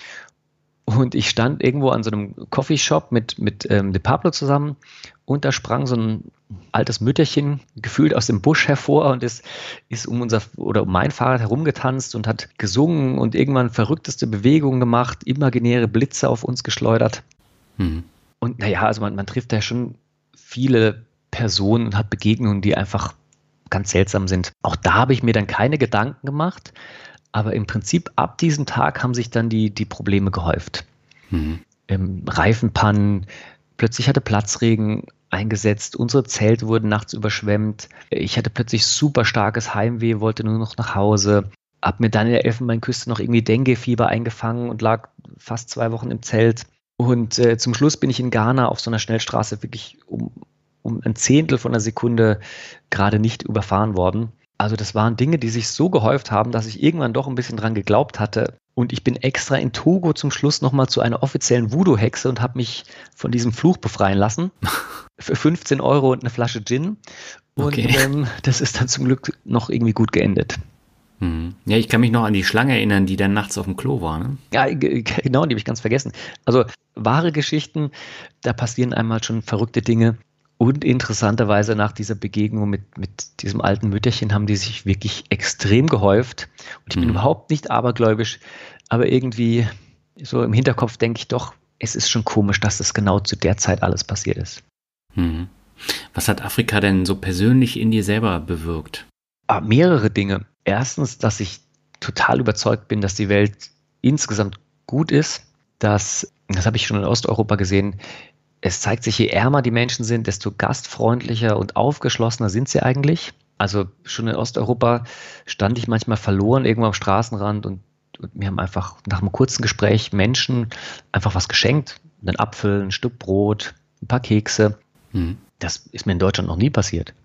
Und ich stand irgendwo an so einem Coffeeshop mit, mit ähm, De Pablo zusammen und da sprang so ein altes Mütterchen gefühlt aus dem Busch hervor und ist, ist um unser oder um mein Fahrrad herumgetanzt und hat gesungen und irgendwann verrückteste Bewegungen gemacht, imaginäre Blitze auf uns geschleudert. Mhm. Und naja, also man, man trifft ja schon viele Personen und hat Begegnungen, die einfach ganz seltsam sind. Auch da habe ich mir dann keine Gedanken gemacht, aber im Prinzip ab diesem Tag haben sich dann die, die Probleme gehäuft. Mhm. Ähm, Reifenpannen, plötzlich hatte Platzregen eingesetzt, unsere Zelte wurden nachts überschwemmt, ich hatte plötzlich super starkes Heimweh, wollte nur noch nach Hause, hab mir dann in der Elfenbeinküste noch irgendwie Dengue-Fieber eingefangen und lag fast zwei Wochen im Zelt. Und äh, zum Schluss bin ich in Ghana auf so einer Schnellstraße wirklich um um ein Zehntel von einer Sekunde gerade nicht überfahren worden. Also das waren Dinge, die sich so gehäuft haben, dass ich irgendwann doch ein bisschen dran geglaubt hatte. Und ich bin extra in Togo zum Schluss nochmal zu einer offiziellen Voodoo-Hexe und habe mich von diesem Fluch befreien lassen. Für fünfzehn Euro und eine Flasche Gin. Und okay. ähm, das ist dann zum Glück noch irgendwie gut geendet. Hm. Ja, ich kann mich noch an die Schlange erinnern, die dann nachts auf dem Klo war. Ne? Ja, g- genau, die habe ich ganz vergessen. Also wahre Geschichten, da passieren einmal schon verrückte Dinge. Und interessanterweise nach dieser Begegnung mit, mit diesem alten Mütterchen haben die sich wirklich extrem gehäuft. Und ich bin mhm. überhaupt nicht abergläubisch, aber irgendwie so im Hinterkopf denke ich doch, es ist schon komisch, dass das genau zu der Zeit alles passiert ist. Mhm. Was hat Afrika denn so persönlich in dir selber bewirkt? Ah, mehrere Dinge. Erstens, dass ich total überzeugt bin, dass die Welt insgesamt gut ist. Dass, das habe ich schon in Osteuropa gesehen, es zeigt sich, je ärmer die Menschen sind, desto gastfreundlicher und aufgeschlossener sind sie eigentlich. Also schon in Osteuropa stand ich manchmal verloren irgendwo am Straßenrand und, und mir haben einfach nach einem kurzen Gespräch Menschen einfach was geschenkt. Einen Apfel, ein Stück Brot, ein paar Kekse. Mhm. Das ist mir in Deutschland noch nie passiert.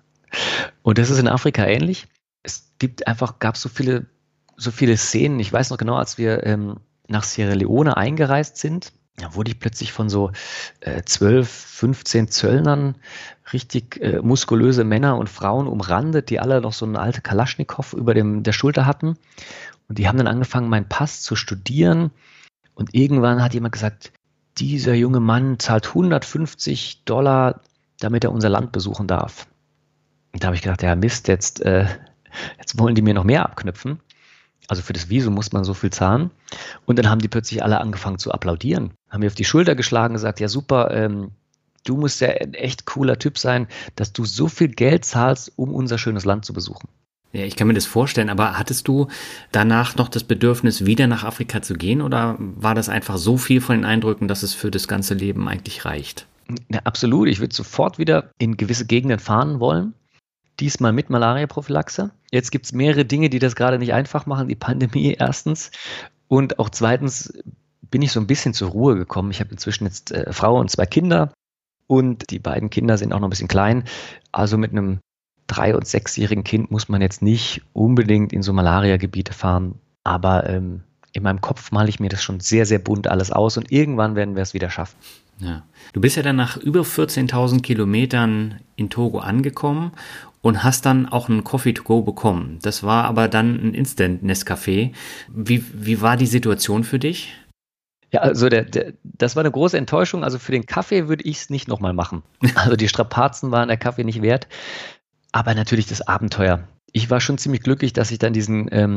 Und das ist in Afrika ähnlich. Es gibt einfach, gab so viele, so viele Szenen. Ich weiß noch genau, als wir ähm, nach Sierra Leone eingereist sind, da wurde ich plötzlich von so äh, zwölf, fünfzehn Zöllnern, richtig äh, muskulöse Männer und Frauen umrandet, die alle noch so eine alte Kalaschnikow über dem, der Schulter hatten. Und die haben dann angefangen, meinen Pass zu studieren. Und irgendwann hat jemand gesagt, dieser junge Mann zahlt hundertfünfzig Dollar, damit er unser Land besuchen darf. Und da habe ich gedacht, ja Mist, jetzt, äh, jetzt wollen die mir noch mehr abknüpfen. Also für das Visum muss man so viel zahlen. Und dann haben die plötzlich alle angefangen zu applaudieren. Haben mir auf die Schulter geschlagen und gesagt, ja super, ähm, du musst ja ein echt cooler Typ sein, dass du so viel Geld zahlst, um unser schönes Land zu besuchen. Ja, ich kann mir das vorstellen, aber hattest du danach noch das Bedürfnis, wieder nach Afrika zu gehen oder war das einfach so viel von den Eindrücken, dass es für das ganze Leben eigentlich reicht? Ja, absolut. Ich würde sofort wieder in gewisse Gegenden fahren wollen. Diesmal mit Malaria-Prophylaxe. Jetzt gibt es mehrere Dinge, die das gerade nicht einfach machen. Die Pandemie erstens und auch zweitens bin ich so ein bisschen zur Ruhe gekommen. Ich habe inzwischen jetzt äh, Frau und zwei Kinder und die beiden Kinder sind auch noch ein bisschen klein. Also mit einem drei- und sechsjährigen Kind muss man jetzt nicht unbedingt in so Malaria-Gebiete fahren. Aber ähm, in meinem Kopf male ich mir das schon sehr, sehr bunt alles aus und irgendwann werden wir es wieder schaffen. Ja. Du bist ja dann nach über vierzehntausend Kilometern in Togo angekommen und hast dann auch einen Coffee to go bekommen. Das war aber dann ein Instant-Nescafé. Wie, wie war die Situation für dich? Ja, also der, der, das war eine große Enttäuschung. Also für den Kaffee würde ich es nicht nochmal machen. Also die Strapazen waren der Kaffee nicht wert. Aber natürlich das Abenteuer. Ich war schon ziemlich glücklich, dass ich dann diesen ähm,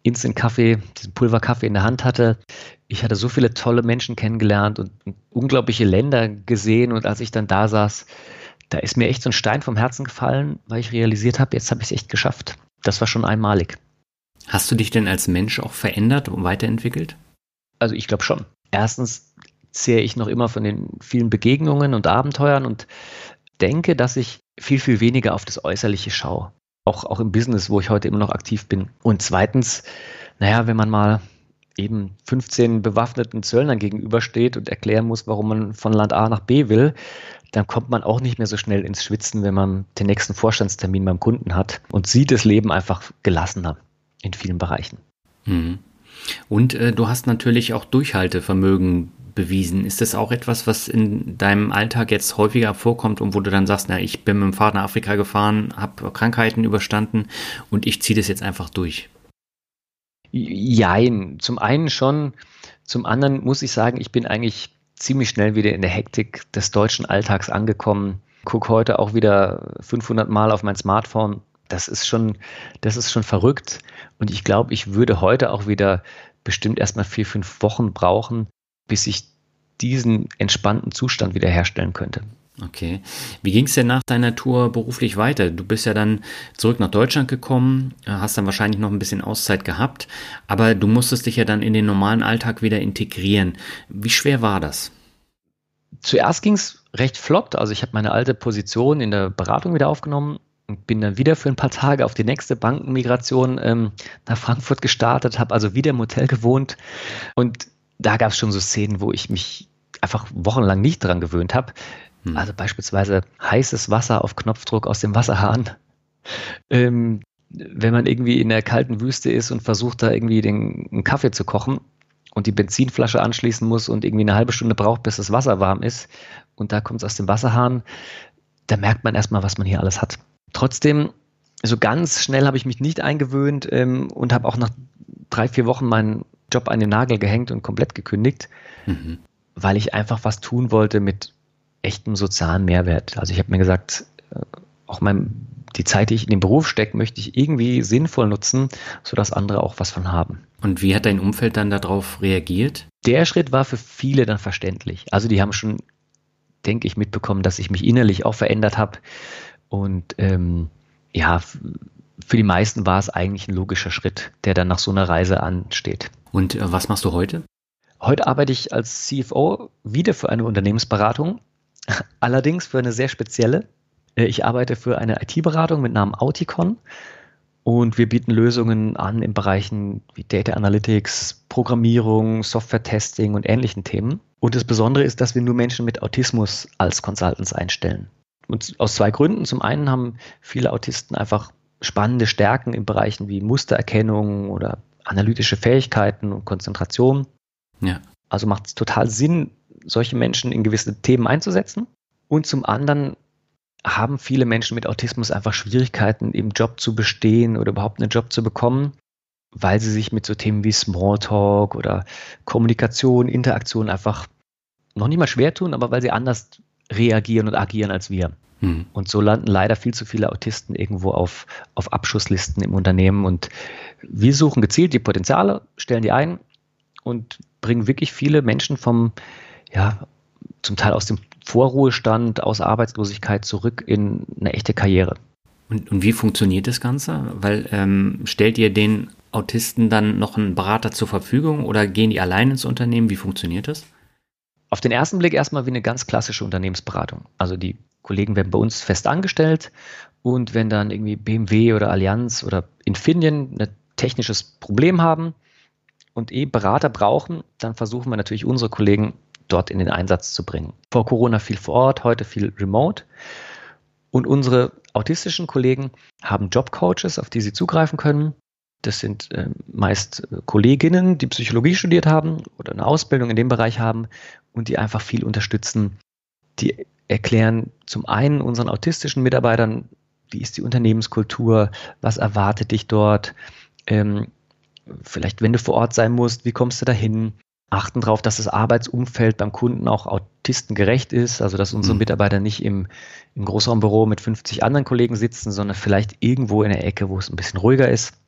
Instant-Kaffee, diesen Pulverkaffee in der Hand hatte. Ich hatte so viele tolle Menschen kennengelernt und unglaubliche Länder gesehen. Und als ich dann da saß, da ist mir echt so ein Stein vom Herzen gefallen, weil ich realisiert habe, jetzt habe ich es echt geschafft. Das war schon einmalig. Hast du dich denn als Mensch auch verändert und weiterentwickelt? Also ich glaube schon. Erstens zehre ich noch immer von den vielen Begegnungen und Abenteuern und denke, dass ich viel, viel weniger auf das Äußerliche schaue. Auch, auch im Business, wo ich heute immer noch aktiv bin. Und zweitens, naja, wenn man mal eben fünfzehn bewaffneten Zöllnern gegenübersteht und erklären muss, warum man von Land A nach B will, dann kommt man auch nicht mehr so schnell ins Schwitzen, wenn man den nächsten Vorstandstermin beim Kunden hat und sieht das Leben einfach gelassener in vielen Bereichen. Mhm. Und äh, du hast natürlich auch Durchhaltevermögen bewiesen. Ist das auch etwas, was in deinem Alltag jetzt häufiger vorkommt und wo du dann sagst, na, ich bin mit dem Fahrrad nach Afrika gefahren, habe Krankheiten überstanden und ich ziehe das jetzt einfach durch? Jein, zum einen schon, zum anderen muss ich sagen, ich bin eigentlich ziemlich schnell wieder in der Hektik des deutschen Alltags angekommen. Gucke heute auch wieder fünfhundert Mal auf mein Smartphone. Das ist schon, das ist schon verrückt. Und ich glaube, ich würde heute auch wieder bestimmt erstmal vier, fünf Wochen brauchen, bis ich diesen entspannten Zustand wiederherstellen könnte. Okay. Wie ging es denn nach deiner Tour beruflich weiter? Du bist ja dann zurück nach Deutschland gekommen, hast dann wahrscheinlich noch ein bisschen Auszeit gehabt, aber du musstest dich ja dann in den normalen Alltag wieder integrieren. Wie schwer war das? Zuerst ging es recht flott. Also ich habe meine alte Position in der Beratung wieder aufgenommen und bin dann wieder für ein paar Tage auf die nächste Bankenmigration ähm, nach Frankfurt gestartet, habe also wieder im Hotel gewohnt und da gab es schon so Szenen, wo ich mich einfach wochenlang nicht dran gewöhnt habe. Hm. Also beispielsweise heißes Wasser auf Knopfdruck aus dem Wasserhahn. Ähm, wenn man irgendwie in der kalten Wüste ist und versucht, da irgendwie den, einen Kaffee zu kochen und die Benzinflasche anschließen muss und irgendwie eine halbe Stunde braucht, bis das Wasser warm ist und da kommt es aus dem Wasserhahn, da merkt man erstmal, was man hier alles hat. Trotzdem, so ganz schnell habe ich mich nicht eingewöhnt ähm, und habe auch nach drei, vier Wochen meinen Job an den Nagel gehängt und komplett gekündigt, mhm. weil ich einfach was tun wollte mit echtem sozialen Mehrwert. Also ich habe mir gesagt, auch mein, die Zeit, die ich in den Beruf stecke, möchte ich irgendwie sinnvoll nutzen, sodass andere auch was von haben. Und wie hat dein Umfeld dann darauf reagiert? Der Schritt war für viele dann verständlich. Also die haben schon, denke ich, mitbekommen, dass ich mich innerlich auch verändert habe. Und ähm, ja, für die meisten war es eigentlich ein logischer Schritt, der dann nach so einer Reise ansteht. Und äh, was machst du heute? Heute arbeite ich als C F O wieder für eine Unternehmensberatung, allerdings für eine sehr spezielle. Ich arbeite für eine I T-Beratung mit Namen Auticon und wir bieten Lösungen an in Bereichen wie Data Analytics, Programmierung, Software-Testing und ähnlichen Themen. Und das Besondere ist, dass wir nur Menschen mit Autismus als Consultants einstellen. Und aus zwei Gründen. Zum einen haben viele Autisten einfach spannende Stärken in Bereichen wie Mustererkennung oder analytische Fähigkeiten und Konzentration. Ja. Also macht es total Sinn, solche Menschen in gewisse Themen einzusetzen. Und zum anderen haben viele Menschen mit Autismus einfach Schwierigkeiten, im Job zu bestehen oder überhaupt einen Job zu bekommen, weil sie sich mit so Themen wie Smalltalk oder Kommunikation, Interaktion einfach noch nicht mal schwer tun, aber weil sie anders reagieren und agieren als wir. Hm. Und so landen leider viel zu viele Autisten irgendwo auf, auf Abschusslisten im Unternehmen. Und wir suchen gezielt die Potenziale, stellen die ein und bringen wirklich viele Menschen vom, ja, zum Teil aus dem Vorruhestand, aus Arbeitslosigkeit zurück in eine echte Karriere. Und, und wie funktioniert das Ganze? Weil ähm, stellt ihr den Autisten dann noch einen Berater zur Verfügung oder gehen die allein ins Unternehmen? Wie funktioniert das? Auf den ersten Blick erstmal wie eine ganz klassische Unternehmensberatung. Also die Kollegen werden bei uns fest angestellt und wenn dann irgendwie B M W oder Allianz oder Infineon ein technisches Problem haben und eh Berater brauchen, dann versuchen wir natürlich unsere Kollegen dort in den Einsatz zu bringen. Vor Corona viel vor Ort, heute viel remote. Und unsere autistischen Kollegen haben Jobcoaches, auf die sie zugreifen können. Das sind äh, meist Kolleginnen, die Psychologie studiert haben oder eine Ausbildung in dem Bereich haben und die einfach viel unterstützen. Die erklären zum einen unseren autistischen Mitarbeitern, wie ist die Unternehmenskultur, was erwartet dich dort, ähm, vielleicht wenn du vor Ort sein musst, wie kommst du dahin? Achten darauf, dass das Arbeitsumfeld beim Kunden auch autistengerecht ist, also dass unsere Mitarbeiter nicht im, im Großraumbüro mit fünfzig anderen Kollegen sitzen, sondern vielleicht irgendwo in der Ecke, wo es ein bisschen ruhiger ist.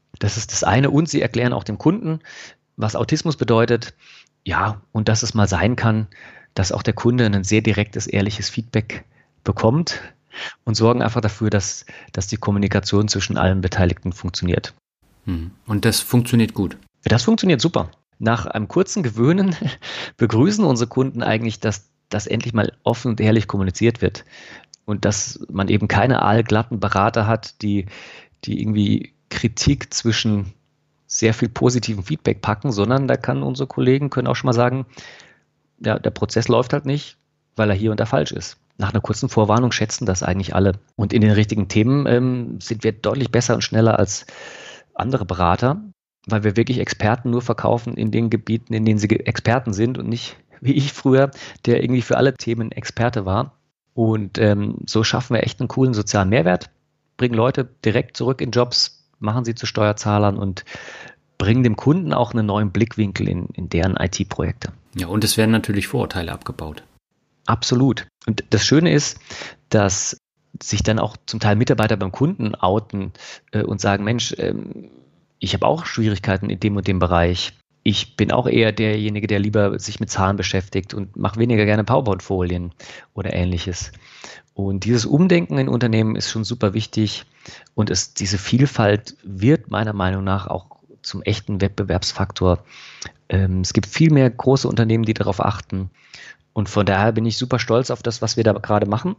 Das ist das eine. Und sie erklären auch dem Kunden, was Autismus bedeutet. Ja, und dass es mal sein kann, dass auch der Kunde ein sehr direktes, ehrliches Feedback bekommt und sorgen einfach dafür, dass, dass die Kommunikation zwischen allen Beteiligten funktioniert. Und das funktioniert gut? Das funktioniert super. Nach einem kurzen Gewöhnen begrüßen unsere Kunden eigentlich, dass das endlich mal offen und ehrlich kommuniziert wird und dass man eben keine aalglatten Berater hat, die, die irgendwie Kritik zwischen sehr viel positivem Feedback packen, sondern da kann unsere Kollegen können auch schon mal sagen, ja, der Prozess läuft halt nicht, weil er hier und da falsch ist. Nach einer kurzen Vorwarnung schätzen das eigentlich alle. Und in den richtigen Themen ähm, sind wir deutlich besser und schneller als andere Berater, weil wir wirklich Experten nur verkaufen in den Gebieten, in denen sie Experten sind und nicht wie ich früher, der irgendwie für alle Themen Experte war. Und ähm, so schaffen wir echt einen coolen sozialen Mehrwert, bringen Leute direkt zurück in Jobs, machen sie zu Steuerzahlern und bringen dem Kunden auch einen neuen Blickwinkel in, in deren I T-Projekte. Ja, und es werden natürlich Vorurteile abgebaut. Absolut. Und das Schöne ist, dass sich dann auch zum Teil Mitarbeiter beim Kunden outen äh, und sagen, Mensch, ähm, ich habe auch Schwierigkeiten in dem und dem Bereich. Ich bin auch eher derjenige, der lieber sich mit Zahlen beschäftigt und mache weniger gerne PowerPoint-Folien oder Ähnliches. Und dieses Umdenken in Unternehmen ist schon super wichtig und es, diese Vielfalt wird meiner Meinung nach auch zum echten Wettbewerbsfaktor. Ähm, es gibt viel mehr große Unternehmen, die darauf achten. Und von daher bin ich super stolz auf das, was wir da gerade machen.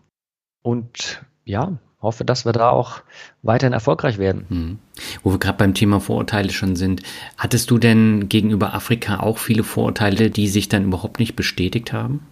Und ja, hoffe, dass wir da auch weiterhin erfolgreich werden. Hm. Wo wir gerade beim Thema Vorurteile schon sind, hattest du denn gegenüber Afrika auch viele Vorurteile, die sich dann überhaupt nicht bestätigt haben?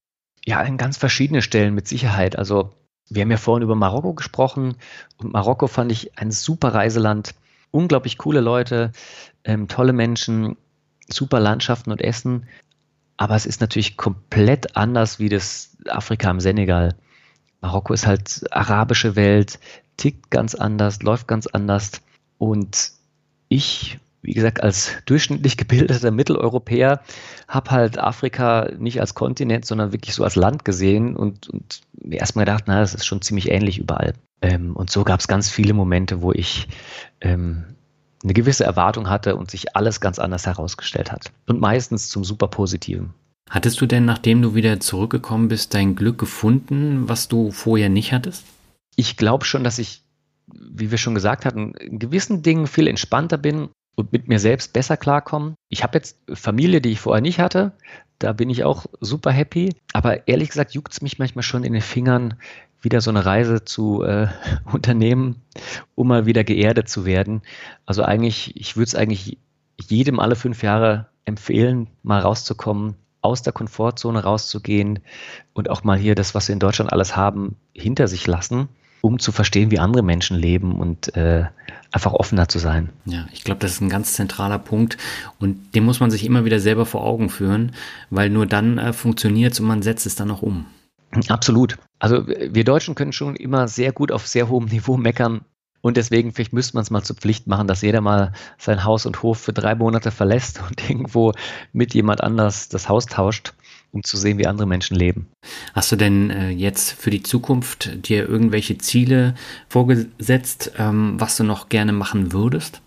Ja, an ganz verschiedene Stellen mit Sicherheit. Also wir haben ja vorhin über Marokko gesprochen und Marokko fand ich ein super Reiseland. Unglaublich coole Leute, ähm, tolle Menschen, super Landschaften und Essen. Aber es ist natürlich komplett anders wie das Afrika im Senegal. Marokko ist halt arabische Welt, tickt ganz anders, läuft ganz anders. Und ich, wie gesagt, als durchschnittlich gebildeter Mitteleuropäer habe halt Afrika nicht als Kontinent, sondern wirklich so als Land gesehen und, und mir erstmal gedacht, na, das ist schon ziemlich ähnlich überall. Ähm, und so gab es ganz viele Momente, wo ich ähm, eine gewisse Erwartung hatte und sich alles ganz anders herausgestellt hat. Und meistens zum super Positiven. Hattest du denn, nachdem du wieder zurückgekommen bist, dein Glück gefunden, was du vorher nicht hattest? Ich glaube schon, dass ich, wie wir schon gesagt hatten, in gewissen Dingen viel entspannter bin und mit mir selbst besser klarkomme. Ich habe jetzt Familie, die ich vorher nicht hatte. Da bin ich auch super happy. Aber ehrlich gesagt juckt es mich manchmal schon in den Fingern, wieder so eine Reise zu äh, unternehmen, um mal wieder geerdet zu werden. Also eigentlich, ich würde es eigentlich jedem alle fünf Jahre empfehlen, mal rauszukommen, aus der Komfortzone rauszugehen und auch mal hier das, was wir in Deutschland alles haben, hinter sich lassen, um zu verstehen, wie andere Menschen leben und äh, einfach offener zu sein. Ja, ich glaube, das ist ein ganz zentraler Punkt und den muss man sich immer wieder selber vor Augen führen, weil nur dann äh, funktioniert es und man setzt es dann auch um. Absolut. Also wir Deutschen können schon immer sehr gut auf sehr hohem Niveau meckern und deswegen vielleicht müsste man es mal zur Pflicht machen, dass jeder mal sein Haus und Hof für drei Monate verlässt und irgendwo mit jemand anders das Haus tauscht, um zu sehen, wie andere Menschen leben. Hast du denn äh, jetzt für die Zukunft dir irgendwelche Ziele vorgesetzt, ähm, was du noch gerne machen würdest?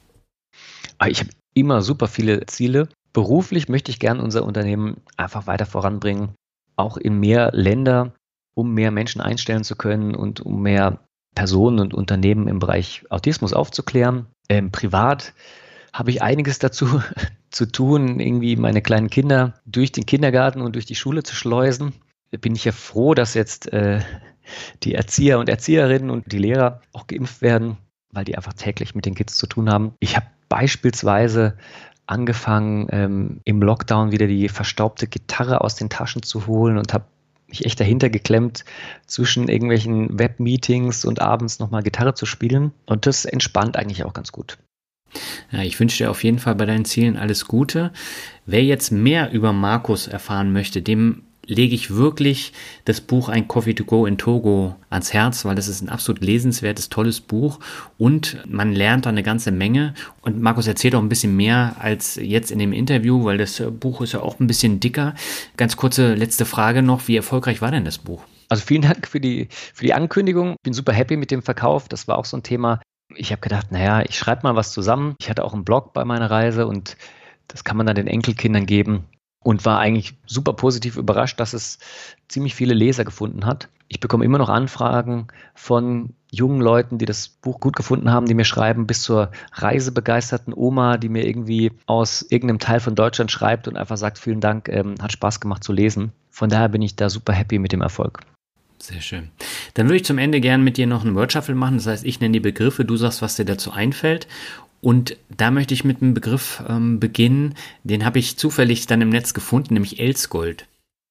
Ich habe immer super viele Ziele. Beruflich möchte ich gerne unser Unternehmen einfach weiter voranbringen, auch in mehr Länder, um mehr Menschen einstellen zu können und um mehr Personen und Unternehmen im Bereich Autismus aufzuklären. Ähm, privat habe ich einiges dazu zu tun, irgendwie meine kleinen Kinder durch den Kindergarten und durch die Schule zu schleusen. Da bin ich ja froh, dass jetzt äh, die Erzieher und Erzieherinnen und die Lehrer auch geimpft werden, weil die einfach täglich mit den Kids zu tun haben. Ich habe beispielsweise angefangen, ähm, im Lockdown wieder die verstaubte Gitarre aus den Taschen zu holen und habe mich echt dahinter geklemmt, zwischen irgendwelchen Webmeetings und abends nochmal Gitarre zu spielen. Und das entspannt eigentlich auch ganz gut. Ja, ich wünsche dir auf jeden Fall bei deinen Zielen alles Gute. Wer jetzt mehr über Markus erfahren möchte, dem lege ich wirklich das Buch Ein Coffee to go in Togo ans Herz, weil das ist ein absolut lesenswertes, tolles Buch und man lernt da eine ganze Menge. Und Markus erzählt auch ein bisschen mehr als jetzt in dem Interview, weil das Buch ist ja auch ein bisschen dicker. Ganz kurze letzte Frage noch, wie erfolgreich war denn das Buch? Also vielen Dank für die, für die Ankündigung. Ich bin super happy mit dem Verkauf. Das war auch so ein Thema, Ich habe gedacht, naja, ich schreibe mal was zusammen. Ich hatte auch einen Blog bei meiner Reise und das kann man dann den Enkelkindern geben und war eigentlich super positiv überrascht, dass es ziemlich viele Leser gefunden hat. Ich bekomme immer noch Anfragen von jungen Leuten, die das Buch gut gefunden haben, die mir schreiben, bis zur reisebegeisterten Oma, die mir irgendwie aus irgendeinem Teil von Deutschland schreibt und einfach sagt, vielen Dank, ähm, hat Spaß gemacht zu lesen. Von daher bin ich da super happy mit dem Erfolg. Sehr schön. Dann würde ich zum Ende gerne mit dir noch einen Word-Shuffle machen. Das heißt, ich nenne die Begriffe, du sagst, was dir dazu einfällt. Und da möchte ich mit einem Begriff ähm, beginnen, den habe ich zufällig dann im Netz gefunden, nämlich Elsgold.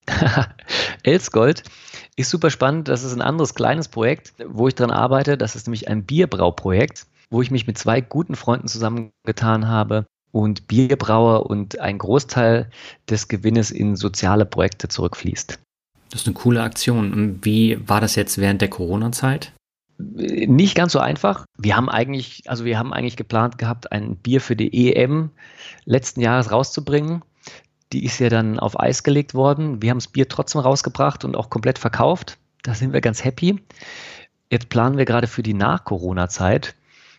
Elsgold ist super spannend. Das ist ein anderes kleines Projekt, wo ich dran arbeite. Das ist nämlich ein Bierbrauprojekt, wo ich mich mit zwei guten Freunden zusammengetan habe und Bier braue und ein Großteil des Gewinnes in soziale Projekte zurückfließt. Das ist eine coole Aktion. Wie war das jetzt während der Corona-Zeit? Nicht ganz so einfach. Wir haben eigentlich, also wir haben eigentlich geplant gehabt, ein Bier für die E M letzten Jahres rauszubringen. Die ist ja dann auf Eis gelegt worden. Wir haben das Bier trotzdem rausgebracht und auch komplett verkauft. Da sind wir ganz happy. Jetzt planen wir gerade für die Nach-Corona-Zeit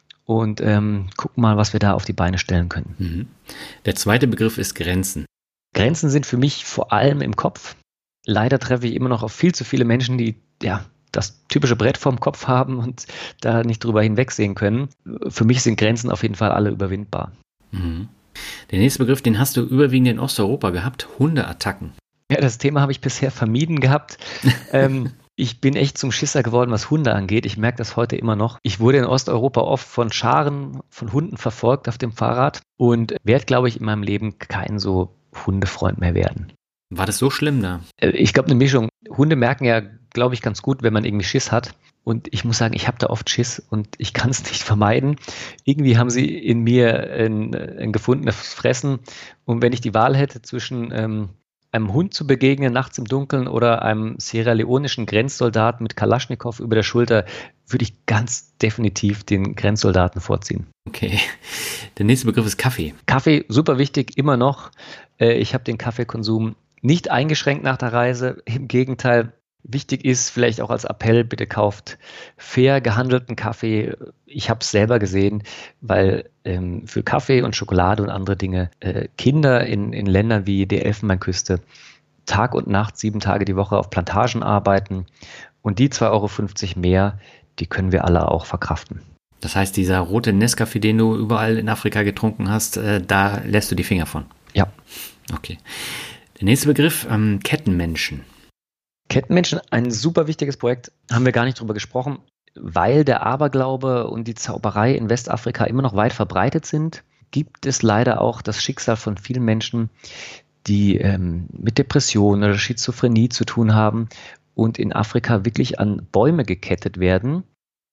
und ähm, gucken mal, was wir da auf die Beine stellen können. Mhm. Der zweite Begriff ist Grenzen. Grenzen sind für mich vor allem im Kopf. Leider treffe ich immer noch auf viel zu viele Menschen, die ja das typische Brett vorm Kopf haben und da nicht drüber hinwegsehen können. Für mich sind Grenzen auf jeden Fall alle überwindbar. Mhm. Der nächste Begriff, den hast du überwiegend in Osteuropa gehabt, Hundeattacken. Ja, das Thema habe ich bisher vermieden gehabt. ähm, ich bin echt zum Schisser geworden, was Hunde angeht. Ich merke das heute immer noch. Ich wurde in Osteuropa oft von Scharen von Hunden verfolgt auf dem Fahrrad und werde, glaube ich, in meinem Leben kein so Hundefreund mehr werden. War das so schlimm da? Ich glaube, eine Mischung. Hunde merken ja, glaube ich, ganz gut, wenn man irgendwie Schiss hat. Und ich muss sagen, ich habe da oft Schiss und ich kann es nicht vermeiden. Irgendwie haben sie in mir ein, ein gefundenes Fressen. Und wenn ich die Wahl hätte zwischen ähm, einem Hund zu begegnen, nachts im Dunkeln, oder einem sierra-leonischen Grenzsoldaten mit Kalaschnikow über der Schulter, würde ich ganz definitiv den Grenzsoldaten vorziehen. Okay. Der nächste Begriff ist Kaffee. Kaffee, super wichtig, immer noch. Ich habe den Kaffeekonsum nicht eingeschränkt nach der Reise. Im Gegenteil, wichtig ist vielleicht auch als Appell, bitte kauft fair gehandelten Kaffee. Ich habe es selber gesehen, weil ähm, für Kaffee und Schokolade und andere Dinge äh, Kinder in, in Ländern wie der Elfenbeinküste Tag und Nacht, sieben Tage die Woche auf Plantagen arbeiten. Und die zwei Euro fünfzig mehr, die können wir alle auch verkraften. Das heißt, dieser rote Nescafé, den du überall in Afrika getrunken hast, äh, da lässt du die Finger von? Ja. Okay. Der nächste Begriff, ähm, Kettenmenschen. Kettenmenschen, ein super wichtiges Projekt, haben wir gar nicht drüber gesprochen, weil der Aberglaube und die Zauberei in Westafrika immer noch weit verbreitet sind, gibt es leider auch das Schicksal von vielen Menschen, die ähm, mit Depressionen oder Schizophrenie zu tun haben und in Afrika wirklich an Bäume gekettet werden,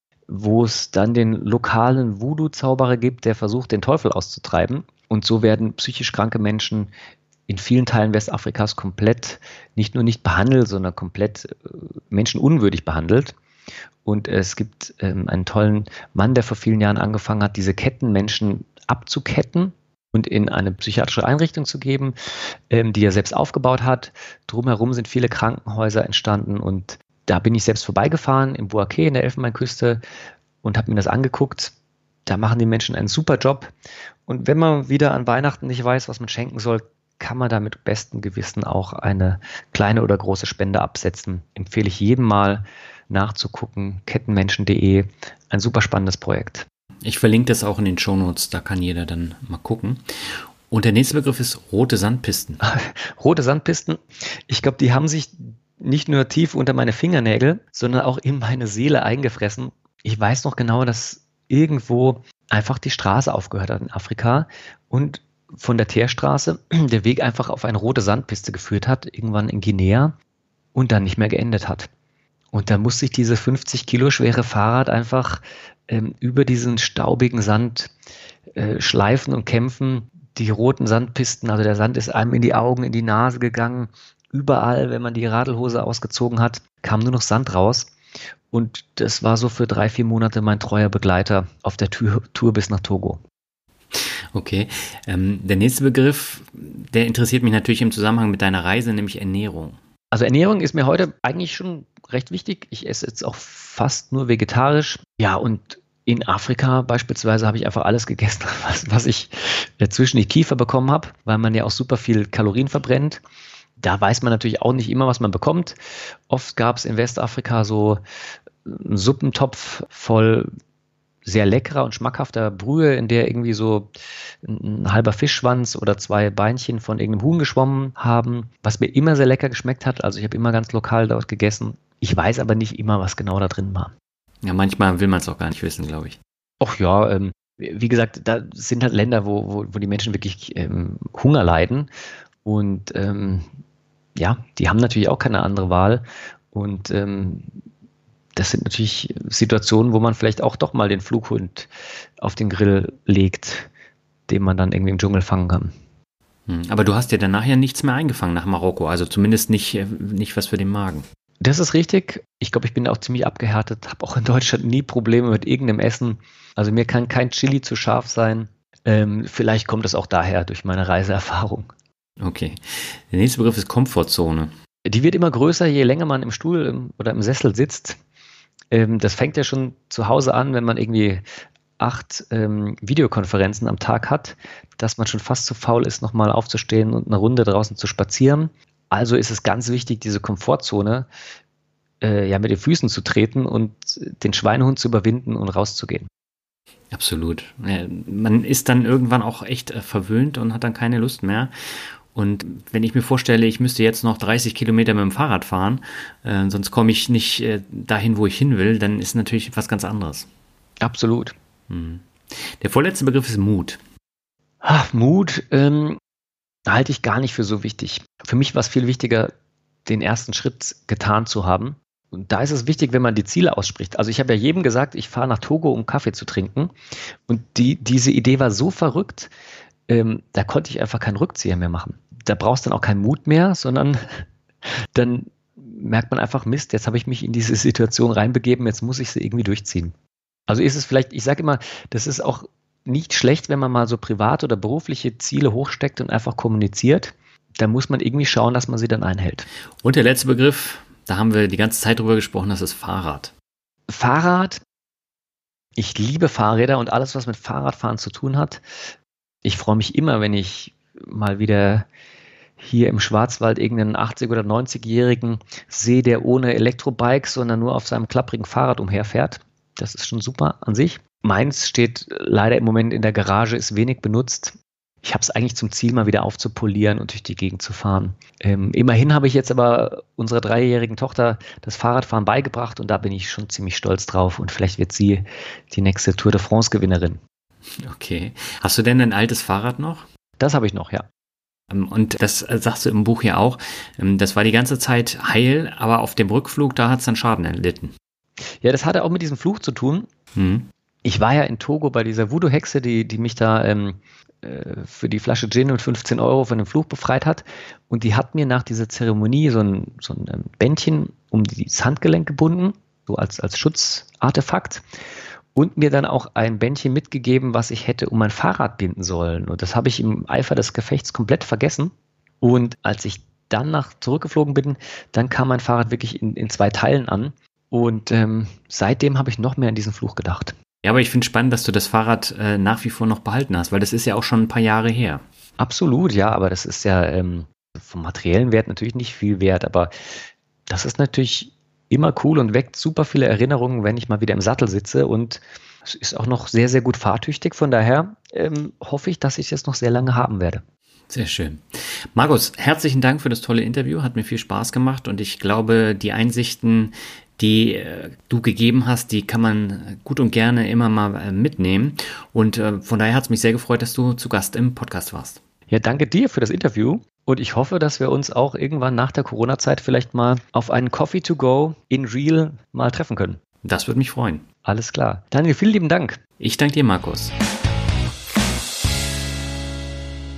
wo es dann den lokalen Voodoo-Zauberer gibt, der versucht, den Teufel auszutreiben. Und so werden psychisch kranke Menschen in vielen Teilen Westafrikas komplett, nicht nur nicht behandelt, sondern komplett äh, menschenunwürdig behandelt. Und es gibt ähm, einen tollen Mann, der vor vielen Jahren angefangen hat, diese Kettenmenschen abzuketten und in eine psychiatrische Einrichtung zu geben, ähm, die er selbst aufgebaut hat. Drumherum sind viele Krankenhäuser entstanden und da bin ich selbst vorbeigefahren im Bouaké in der Elfenbeinküste und habe mir das angeguckt. Da machen die Menschen einen super Job. Und wenn man wieder an Weihnachten nicht weiß, was man schenken soll, kann man da mit bestem Gewissen auch eine kleine oder große Spende absetzen. Empfehle ich jedem mal nachzugucken. kettenmenschen punkt de, ein super spannendes Projekt. Ich verlinke das auch in den Shownotes, da kann jeder dann mal gucken. Und der nächste Begriff ist rote Sandpisten. Rote Sandpisten, ich glaube, die haben sich nicht nur tief unter meine Fingernägel, sondern auch in meine Seele eingefressen. Ich weiß noch genau, dass irgendwo einfach die Straße aufgehört hat in Afrika und von der Teerstraße der Weg einfach auf eine rote Sandpiste geführt hat, irgendwann in Guinea und dann nicht mehr geendet hat. Und da musste ich diese fünfzig Kilo schwere Fahrrad einfach ähm, über diesen staubigen Sand äh, schleifen und kämpfen. Die roten Sandpisten, also der Sand ist einem in die Augen, in die Nase gegangen. Überall, wenn man die Radlhose ausgezogen hat, kam nur noch Sand raus. Und das war so für drei, vier Monate mein treuer Begleiter auf der Tour, Tour bis nach Togo. Okay, ähm, der nächste Begriff, der interessiert mich natürlich im Zusammenhang mit deiner Reise, nämlich Ernährung. Also Ernährung ist mir heute eigentlich schon recht wichtig. Ich esse jetzt auch fast nur vegetarisch. Ja, und In Afrika beispielsweise habe ich einfach alles gegessen, was, was ich zwischen die Kiefer bekommen habe, weil man ja auch super viel Kalorien verbrennt. Da weiß man natürlich auch nicht immer, was man bekommt. Oft gab es in Westafrika so einen Suppentopf voll sehr leckerer und schmackhafter Brühe, in der irgendwie so ein halber Fischschwanz oder zwei Beinchen von irgendeinem Huhn geschwommen haben, was mir immer sehr lecker geschmeckt hat. Also ich habe immer ganz lokal dort gegessen. Ich weiß aber nicht immer, was genau da drin war. Ja, manchmal will man es auch gar nicht wissen, glaube ich. Ach ja, ähm, wie gesagt, da sind halt Länder, wo, wo, wo die Menschen wirklich ähm, Hunger leiden. Und ähm, ja, die haben natürlich auch keine andere Wahl. Und ähm, das sind natürlich Situationen, wo man vielleicht auch doch mal den Flughund auf den Grill legt, den man dann irgendwie im Dschungel fangen kann. Aber du hast dir danach ja nichts mehr eingefangen nach Marokko, also zumindest nicht, nicht was für den Magen. Das ist richtig. Ich glaube, ich bin auch ziemlich abgehärtet, habe auch in Deutschland nie Probleme mit irgendeinem Essen. Also mir kann kein Chili zu scharf sein. Ähm, vielleicht kommt es auch daher durch meine Reiseerfahrung. Okay. Der nächste Begriff ist Komfortzone. Die wird immer größer, je länger man im Stuhl im, oder im Sessel sitzt. Ähm, das fängt ja schon zu Hause an, wenn man irgendwie acht ähm, Videokonferenzen am Tag hat, dass man schon fast zu faul ist, nochmal aufzustehen und eine Runde draußen zu spazieren. Also ist es ganz wichtig, diese Komfortzone äh, ja mit den Füßen zu treten und den Schweinehund zu überwinden und rauszugehen. Absolut. Ja, man ist dann irgendwann auch echt äh, verwöhnt und hat dann keine Lust mehr. Und wenn ich mir vorstelle, ich müsste jetzt noch dreißig Kilometer mit dem Fahrrad fahren, äh, sonst komme ich nicht äh, dahin, wo ich hin will, dann ist natürlich was ganz anderes. Absolut. Hm. Der vorletzte Begriff ist Mut. Ach, Mut ähm, halte ich gar nicht für so wichtig. Für mich war es viel wichtiger, den ersten Schritt getan zu haben. Und da ist es wichtig, wenn man die Ziele ausspricht. Also ich habe ja jedem gesagt, ich fahre nach Togo, um Kaffee zu trinken. Und die, diese Idee war so verrückt, ähm, da konnte ich einfach keinen Rückzieher mehr machen. Da brauchst du dann auch keinen Mut mehr, sondern dann merkt man einfach, Mist, jetzt habe ich mich in diese Situation reinbegeben, jetzt muss ich sie irgendwie durchziehen. Also ist es vielleicht, ich sage immer, das ist auch nicht schlecht, wenn man mal so private oder berufliche Ziele hochsteckt und einfach kommuniziert. Da muss man irgendwie schauen, dass man sie dann einhält. Und der letzte Begriff, da haben wir die ganze Zeit drüber gesprochen, das ist Fahrrad. Fahrrad, ich liebe Fahrräder und alles, was mit Fahrradfahren zu tun hat. Ich freue mich immer, wenn ich mal wieder hier im Schwarzwald irgendeinen achtzig- oder neunzigjährigen sehe, der ohne Elektrobike, sondern nur auf seinem klapprigen Fahrrad umherfährt. Das ist schon super an sich. Meins steht leider im Moment in der Garage, ist wenig benutzt. Ich habe es eigentlich zum Ziel, mal wieder aufzupolieren und durch die Gegend zu fahren. Ähm, immerhin habe ich jetzt aber unserer dreijährigen Tochter das Fahrradfahren beigebracht und da bin ich schon ziemlich stolz drauf und vielleicht wird sie die nächste Tour de France-Gewinnerin. Okay. Hast du denn ein altes Fahrrad noch? Das habe ich noch, ja. Und das sagst du im Buch ja auch, das war die ganze Zeit heil, aber auf dem Rückflug, da hat es dann Schaden erlitten. Ja, das hatte auch mit diesem Fluch zu tun. Hm. Ich war ja in Togo bei dieser Voodoo-Hexe, die, die mich da ähm, äh, für die Flasche Gin und fünfzehn Euro von dem Fluch befreit hat. Und die hat mir nach dieser Zeremonie so ein, so ein Bändchen um das Handgelenk gebunden, so als, als Schutzartefakt. Und mir dann auch ein Bändchen mitgegeben, was ich hätte um mein Fahrrad binden sollen. Und das habe ich im Eifer des Gefechts komplett vergessen. Und als ich dann nach zurückgeflogen bin, dann kam mein Fahrrad wirklich in, in zwei Teilen an. Und ähm, seitdem habe ich noch mehr an diesen Fluch gedacht. Ja, aber ich finde es spannend, dass du das Fahrrad äh, nach wie vor noch behalten hast, weil das ist ja auch schon ein paar Jahre her. Absolut, ja, aber das ist ja ähm, vom materiellen Wert natürlich nicht viel wert, aber das ist natürlich immer cool und weckt super viele Erinnerungen, wenn ich mal wieder im Sattel sitze und es ist auch noch sehr, sehr gut fahrtüchtig, von daher ähm, hoffe ich, dass ich es noch sehr lange haben werde. Sehr schön. Markus, herzlichen Dank für das tolle Interview, hat mir viel Spaß gemacht und ich glaube, die Einsichten, die äh, du gegeben hast, die kann man gut und gerne immer mal äh, mitnehmen. Und äh, von daher hat es mich sehr gefreut, dass du zu Gast im Podcast warst. Ja, danke dir für das Interview. Und ich hoffe, dass wir uns auch irgendwann nach der Corona-Zeit vielleicht mal auf einen Coffee to go in Real mal treffen können. Das würde mich freuen. Alles klar. Daniel, vielen lieben Dank. Ich danke dir, Markus.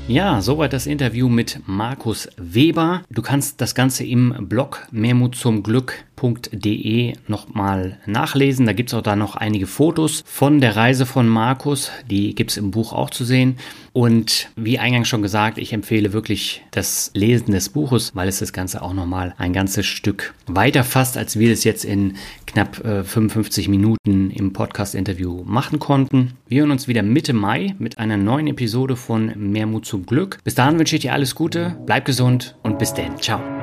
Ja, soweit das Interview mit Markus Weber. Du kannst das Ganze im Blog mehrmutzumglück punkt de nochmal nachlesen. Da gibt es auch da noch einige Fotos von der Reise von Markus. Die gibt es im Buch auch zu sehen. Und wie eingangs schon gesagt, ich empfehle wirklich das Lesen des Buches, weil es das Ganze auch nochmal ein ganzes Stück weiter fasst, als wir es jetzt in knapp äh, fünfundfünfzig Minuten im Podcast-Interview machen konnten. Wir hören uns wieder Mitte Mai mit einer neuen Episode von Mehr Mut zum Glück. Bis dahin wünsche ich dir alles Gute, bleib gesund und bis dann. Ciao.